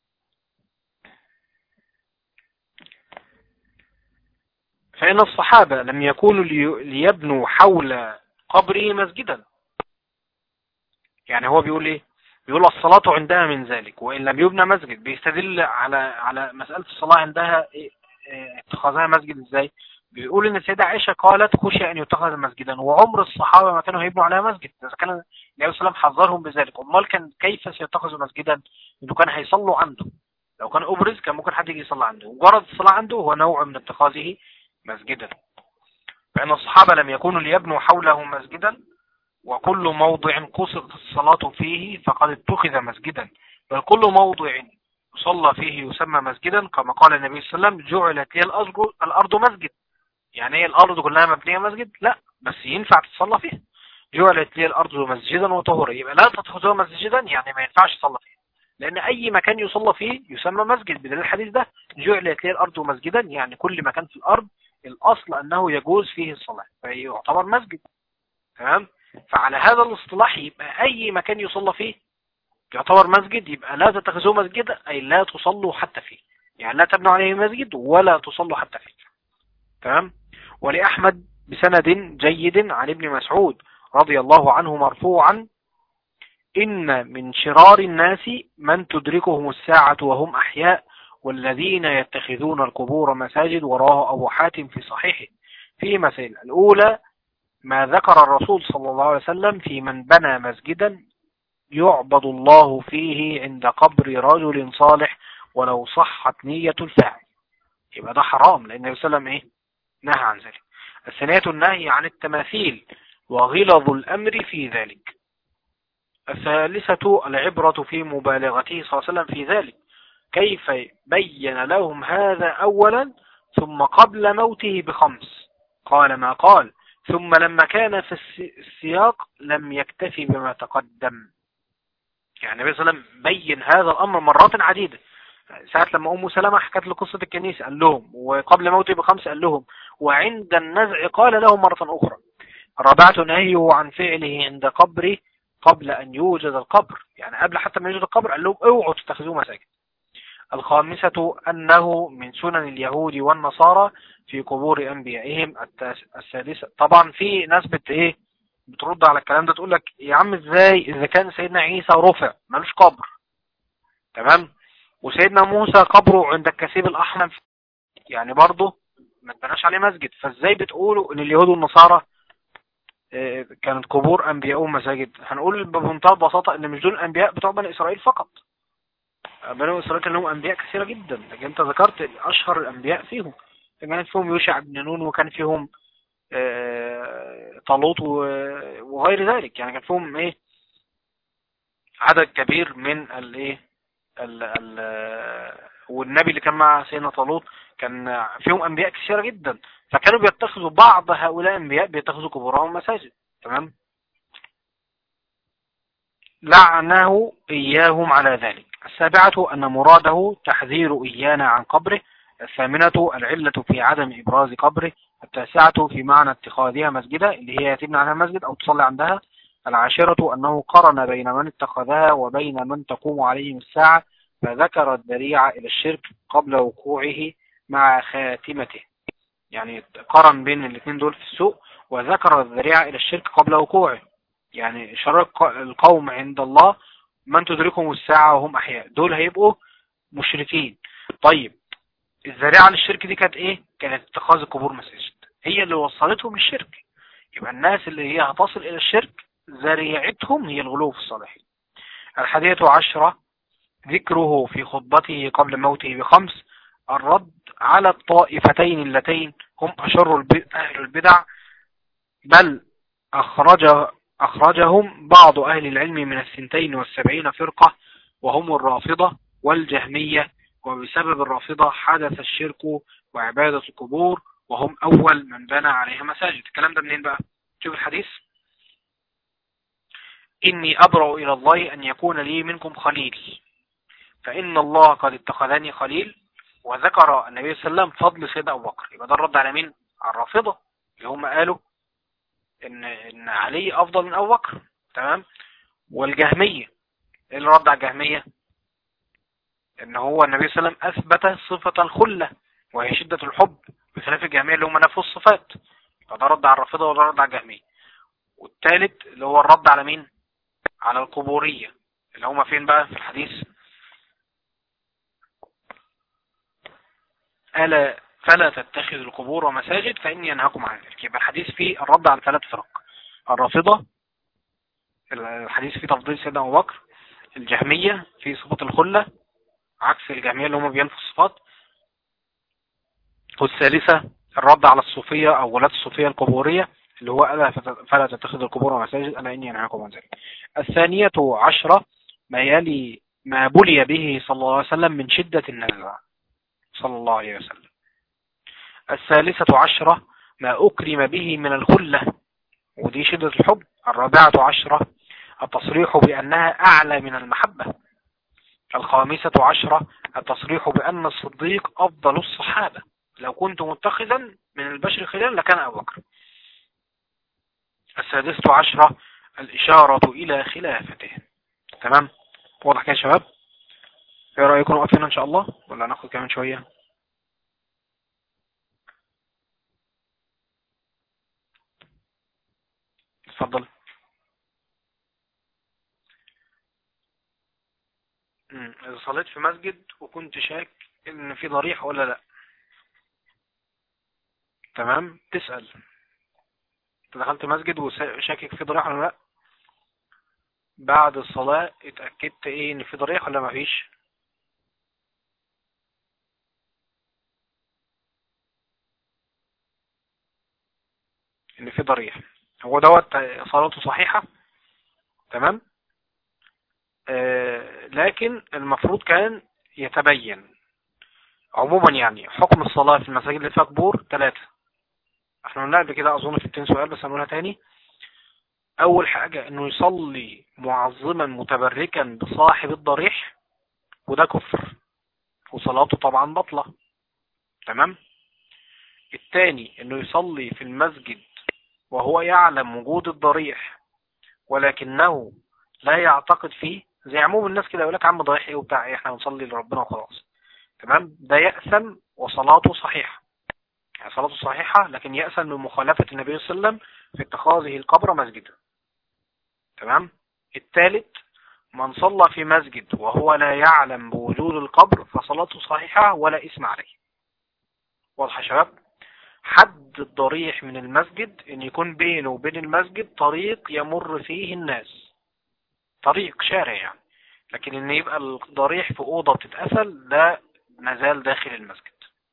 فإن الصحابة لم يكونوا ليبنوا حول قبره مسجدا. يعني هو بيقول ايه؟ بيقول الصلاة عندها من ذلك وإن لم يبنى مسجد. بيستدل على مسألة الصلاة عندها اتخاذها مسجد ازاي. بيقول ان السيدة عائشة قالت خشي ان يتخذ مسجدا، وعمر الصحابة ما كانوا هيبنوا عليها مسجد. اذا كان النبي صلى الله عليه وسلم حذرهم بذلك، امال كان كيف سيتخذوا مسجدا؟ انه كان هيصلوا عنده. لو كان ابرز كان ممكن حد يجي يصلي عنده. مجرد الصلاة عنده هو نوع من اتخاذه مسجدا. فإن الصحابة لم يكونوا ليبنوا حوله مسجدا، وكل موضع قصرت الصلاة فيه فقد اتخذ مسجدا، بل كل موضع صلى فيه يسمى مسجدا، كما قال النبي صلى الله عليه وسلم جعلت لي الأرض مسجد. يعني هي الأرض كلها مبنية مسجد؟ لا، بس ينفع تصلى فيها. جعلت لي الأرض مسجدا وطهورا، يبقى لا تتخذوها مسجدا، يعني ما ينفعش تصلى فيها، لأن أي مكان يصلى فيه يسمى مسجد. بدل الحديث ده جعلت لي الأرض مسجدا، يعني كل مكان في الأرض الأصل أنه يجوز فيه الصلاة فيعتبر مسجد. تمام. فعلى هذا الاصطلاح يبقى أي مكان يصلى فيه يعتبر مسجد، يبقى لا تتخذوه مسجدا أي لا تصلوا حتى فيه، يعني لا تبنوا عليه مسجد ولا تصلوا حتى فيه. تمام. ولأحمد بسند جيد عن ابن مسعود رضي الله عنه مرفوعا: إن من شرار الناس من تدركهم الساعة وهم أحياء والذين يتخذون القبور مساجد. وراه أبو حاتم في صحيحه في مسائل. الأولى ما ذكر الرسول صلى الله عليه وسلم في من بنى مسجدا يعبد الله فيه عند قبر رجل صالح ولو صحت نية الفاعل، يبقى ده حرام لأن النبي صلى الله عليه وسلم نهى عن ذلك. الثانية النهي عن التماثيل وغلظ الأمر في ذلك. الثالثة العبرة في مبالغته صلى الله عليه وسلم في ذلك، كيف بين لهم هذا أولا ثم قبل موته ب5 قال ما قال، ثم لما كان في السياق لم يكتفي بما تقدم. يعني النبي صلى الله عليه وسلم بين هذا الأمر مرات عديدة. ساعة لما أم سلمة حكت له قصة الكنيسة قال لهم، وقبل موته ب5 قال لهم، وعند النزع قال لهم مرة أخرى. الرابعة نهيه عن فعله عند قبره قبل أن يوجد القبر، يعني قبل حتى ما يوجد القبر قال لهم اوعوا تتخذوه مساجد. الخامسة أنه من سنن اليهود والنصارى في قبور أنبيائهم. السادسة، طبعا في ناس بترد على الكلام ده، تقول لك يا عم ازاي إذا كان سيدنا عيسى رفع ملوش قبر، تمام، وسيدنا موسى قبره عند الكثيب الأحمر يعني برضه ما تبناش عليه مسجد، فازاي بتقولوا ان اليهود والنصارى كانت قبور انبيائهم مساجد، هنقول بمنتهى البساطة ان مش دول انبياء بتوع بني اسرائيل فقط، بني اسرائيل كان لهم انبياء كثيرة جدا، لكن انت ذكرت اشهر الانبياء فيهم، كان فيهم يوشع بن نون، وكان فيهم طالوت وغير ذلك، يعني كان فيهم ايه عدد كبير من الايه والنبي اللي كان مع سيدنا طالوت كان فيهم انبياء كثيرة جدا، فكانوا بيتخذوا بعض هؤلاء الانبياء بيتخذوا قبورهم مساجد. تمام. لعنه اياهم على ذلك. السابعة ان مراده تحذير ايانا عن قبره. الثامنة العلة في عدم ابراز قبره. التاسعة في معنى اتخاذها مسجدا، اللي هي تبنى عنها مسجد او تصلي عندها. العاشرة انه قرن بين من اتخذها وبين من تقوم عليهم الساعة، فذكر الذريعة الى الشرك قبل وقوعه مع خاتمته، يعني قرن بين الاثنين دول في السوء، وذكر الذريعة الى الشرك قبل وقوعه، يعني شر القوم عند الله من تدركهم الساعة وهم احياء، دول هيبقوا مشركين. طيب الذريعة للشرك دي كانت ايه؟ كانت اتخاذ القبور مساجد، هي اللي وصلتهم للشرك. يبقى الناس اللي هي هتصل الى الشرك ذريعتهم هي الغلو في الصالحين. 11 ذكره في خطبته قبل موته ب5 الرد على الطائفتين اللتين هم أشر أهل البدع، بل أخرجهم بعض أهل العلم من 72 فرقة، وهم الرافضة والجهمية، وبسبب الرافضة حدث الشرك وعبادة القبور، وهم أول من بنى عليها مساجد. الكلام ده منين بقى؟ شوف الحديث: إني أبرأ إلى الله أن يكون لي منكم خليل، فإن الله قد اتخذني خليل. وذكر النبي صلى الله عليه وسلم فضل سيدنا أبو بكر. يبقى ده الرد على مين؟ على الرافضة اللي هم قالوا إن علي أفضل من أبو بكر. تمام. والجهمية اللي رد على الجهمية إن هو النبي صلى الله عليه وسلم أثبت صفة الخلة وهي شدة الحب، بخلاف الجهمية اللي هم نفوا الصفات. فده رد على الرافضة وده رد على الجهمية. والثالث اللي هو الرد على مين؟ على القبورية اللي هم فين بقى في الحديث؟ ألا فلا تتخذوا القبور ومساجد فإني أنهاكم عن ذلك. يبقى الحديث فيه الرد على 3 فرق: الرافضة، الحديث فيه تفضيل سيدنا أبو بكر، الجهمية في صفة الخلة عكس الجهمية اللي هم بينفوا الصفات، والثالثة الرد على الصوفية أو ولاة الصوفية القبورية اللي هو ألا فلا تتخذوا القبور ومساجد ألا إني أنهاكم عن ذلك. 12 ما بلي به صلى الله عليه وسلم من شدة النزع صلى الله عليه وسلم. 13 ما أكرم به من الخلة ودي شدة الحب. 14 التصريح بأنها أعلى من المحبة. 15 التصريح بأن الصديق أفضل الصحابة، لو كنت متخذا من البشر خلال لكان أبو بكر. 16 الإشارة إلى خلافته. تمام. واضح كده يا شباب؟ ايه رأيكم نقف هنا إن شاء الله ولا ناخد كمان شوية؟ اتفضل. إذا صليت في مسجد وكنت شاك إن في ضريح ولا لا، تمام، تسأل. دخلت مسجد وشاكك في ضريح ولا لا، بعد الصلاة اتأكدت ايه ان في ضريح ولا ما فيش؟ ان في ضريح، هو دوت صلاته صحيحة. تمام. لكن المفروض كان يتبين عموما، يعني حكم الصلاة في المساجد اللي فيها قبور 3. احنا قلنا قبل كده اظن في 2 سؤال بس هنقولها تاني. اول حاجة انه يصلي معظما متبركا بصاحب الضريح، وده كفر وصلاته طبعا بطلة. تمام. الثاني انه يصلي في المسجد وهو يعلم وجود الضريح ولكنه لا يعتقد فيه، زي عموم الناس كده يقول لك عم ضريح ايه وبتاع ايه، احنا بنصلي لربنا وخلاص. تمام. ده يأثم وصلاته صحيحة، يعني صلاته صحيحة لكن يأثم من مخالفة النبي صلى الله عليه وسلم في اتخاذه القبر مسجدا. تمام. الثالث من صلى في مسجد وهو لا يعلم بوجود القبر فصلاته صحيحة ولا إثم عليه. واضح يا شباب؟ حد الضريح من المسجد ان يكون بينه وبين المسجد طريق يمر فيه الناس، طريق شارع يعني. لكن ان يبقى الضريح في اوضة بتتقفل ده مازال داخل المسجد.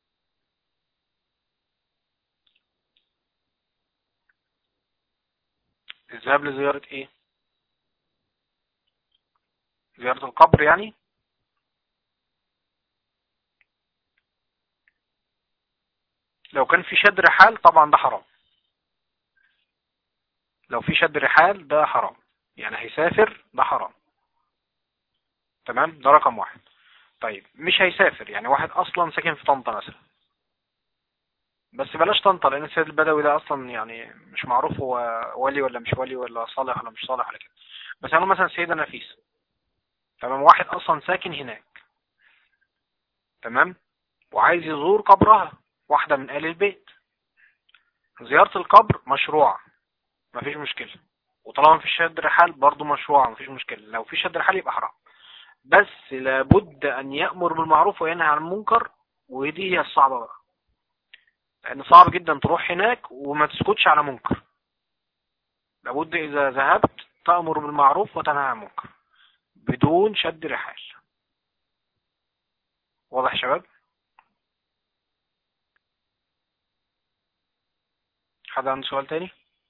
الذهاب لزيارة ايه؟ زيارة القبر يعني. لو كان في شد رحال طبعا ده حرام. لو في شد رحال ده حرام، يعني هيسافر ده حرام. تمام، ده رقم واحد. طيب مش هيسافر، يعني واحد اصلا ساكن في طنطا مثلا، بس بلاش طنطا لان السيد البدوي ده اصلا يعني مش معروف هو ولي ولا مش ولي ولا صالح ولا مش صالح ولا كده. بس انا مثلا السيدة نفيس، تمام، واحد اصلا ساكن هناك، تمام، وعايز يزور قبرها، واحدة من آل البيت. زيارة القبر مشروع، مفيش مشكلة. وطالما في شد رحال برضو مشروع، مفيش مشكلة. لو في شد رحال يبقى حرام، بس لابد ان يأمر بالمعروف وينهى عن المنكر. ودي هي الصعبة بقى، لان صعب جدا تروح هناك وما تسكتش على منكر. لابد اذا ذهبت تأمر بالمعروف وتنهى عن المنكر بدون شد رحال. واضح يا شباب؟ حد عنده سؤال تاني؟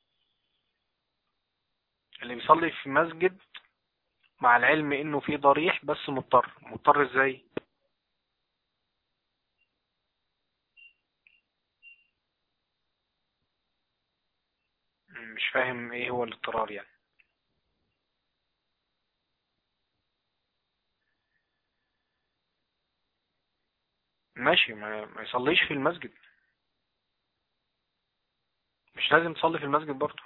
اللي بيصلي في مسجد مع العلم انه في ضريح بس مضطر ازاي؟ مش فاهم ايه هو الاضطرار يعني. ماشي، ما يصليش في المسجد. مش لازم تصلي في المسجد برضه،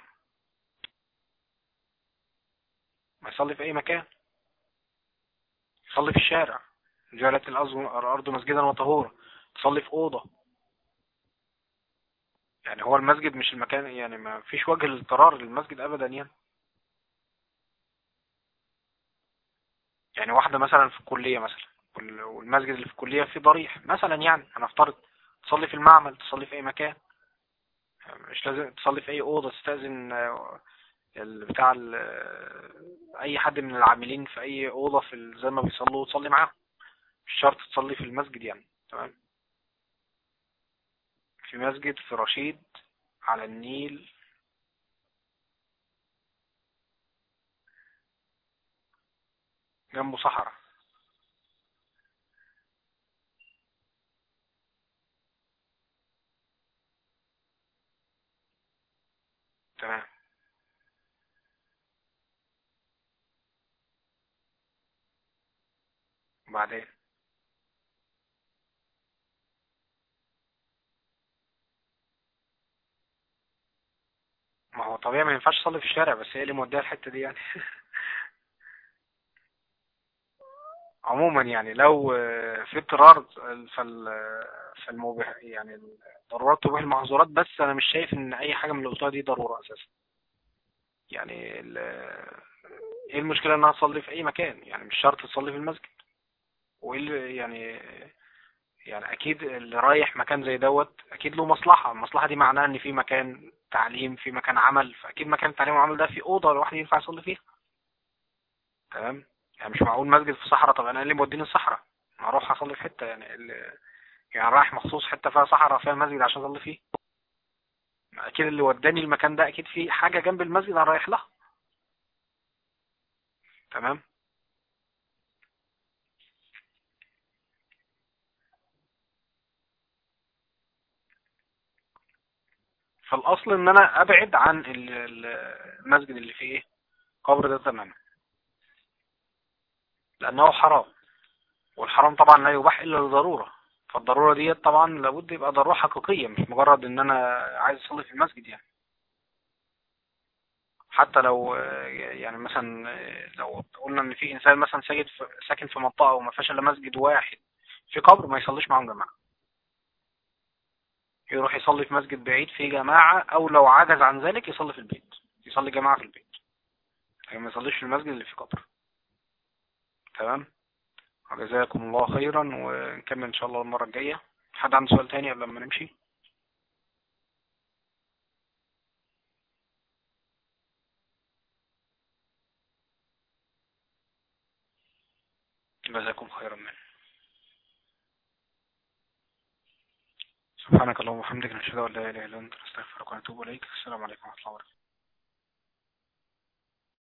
ما يصلي في اي مكان. يصلي في الشارع، جعلت الارض مسجدا وطهورا. تصلي في اوضه. يعني هو المسجد مش المكان، يعني ما فيش وجه للاضطرار للمسجد ابدا يعني. يعني واحده مثلا في الكليه مثلا، والمسجد اللي في الكليه فيه ضريح مثلا، يعني هنفترض تصلي في المعمل، تصلي في اي مكان. مش لازم تصلي في اي اوضه، تستأذن بتاع اي حد من العاملين في اي اوضه زي ما بيصلوا وتصلي معاهم. مش شرط تصلي في المسجد يعني. تمام. في مسجد في رشيد على النيل. جنبه صحراء. تمام. وبعدين؟ ما هو طبيعي ما ينفعش تصلي في الشارع، بس هي اللي موديها الحته دي يعني. عموما يعني لو في اضطرار فالمباح يعني، الضرورات تبيح المحظورات. بس انا مش شايف ان اي حاجه من اللي قلتها دي ضروره اساسا. يعني ايه المشكله انها تصلي في اي مكان؟ يعني مش شرط تصلي في المسجد. وايه يعني اكيد اللي رايح مكان زي دوت اكيد له مصلحه. المصلحه دي معناها ان في مكان تعليم، في مكان عمل، فاكيد مكان التعليم والعمل ده في اوضه الواحد ينفع يصلي فيها. تمام. يعني مش معقول مسجد في صحراء. طب انا اللي موديني الصحراء ما اروح اصلي في حته يعني يعني رايح مخصوص حته فيها صحراء فيها مسجد عشان اصلي فيه. اكيد اللي وداني المكان ده اكيد في حاجه جنب المسجد انا رايح لها. تمام. فالاصل ان انا ابعد عن المسجد اللي فيه ايه قبر ده تماما، لانه حرام. والحرام طبعا لا يباح الا للضروره. فالضروره دي طبعا لابد يبقى ضروره حقيقيه، مش مجرد ان انا عايز اصلي في المسجد يعني. حتى لو يعني مثلا لو قلنا ان في انسان مثلا ساكن في منطقه وما فيهاش الا مسجد واحد في قبر، ما يصليش معاهم جماعه. يروح يصلي في مسجد بعيد في جماعه، او لو عجز عن ذلك يصلي في البيت، يصلي جماعه في البيت، لكن ما يصليش في المسجد اللي في قبر. تمام. جزاكم الله خيرا، ونكمل ان شاء الله المره الجايه. حد عنده سؤال تاني قبل ما نمشي؟ جزاكم خيرا منه. سبحانك اللهم وبحمدك، نشهد ان لا اله الا انت، نستغفرك ونتوب اليك. السلام عليكم ورحمة الله وبركاته.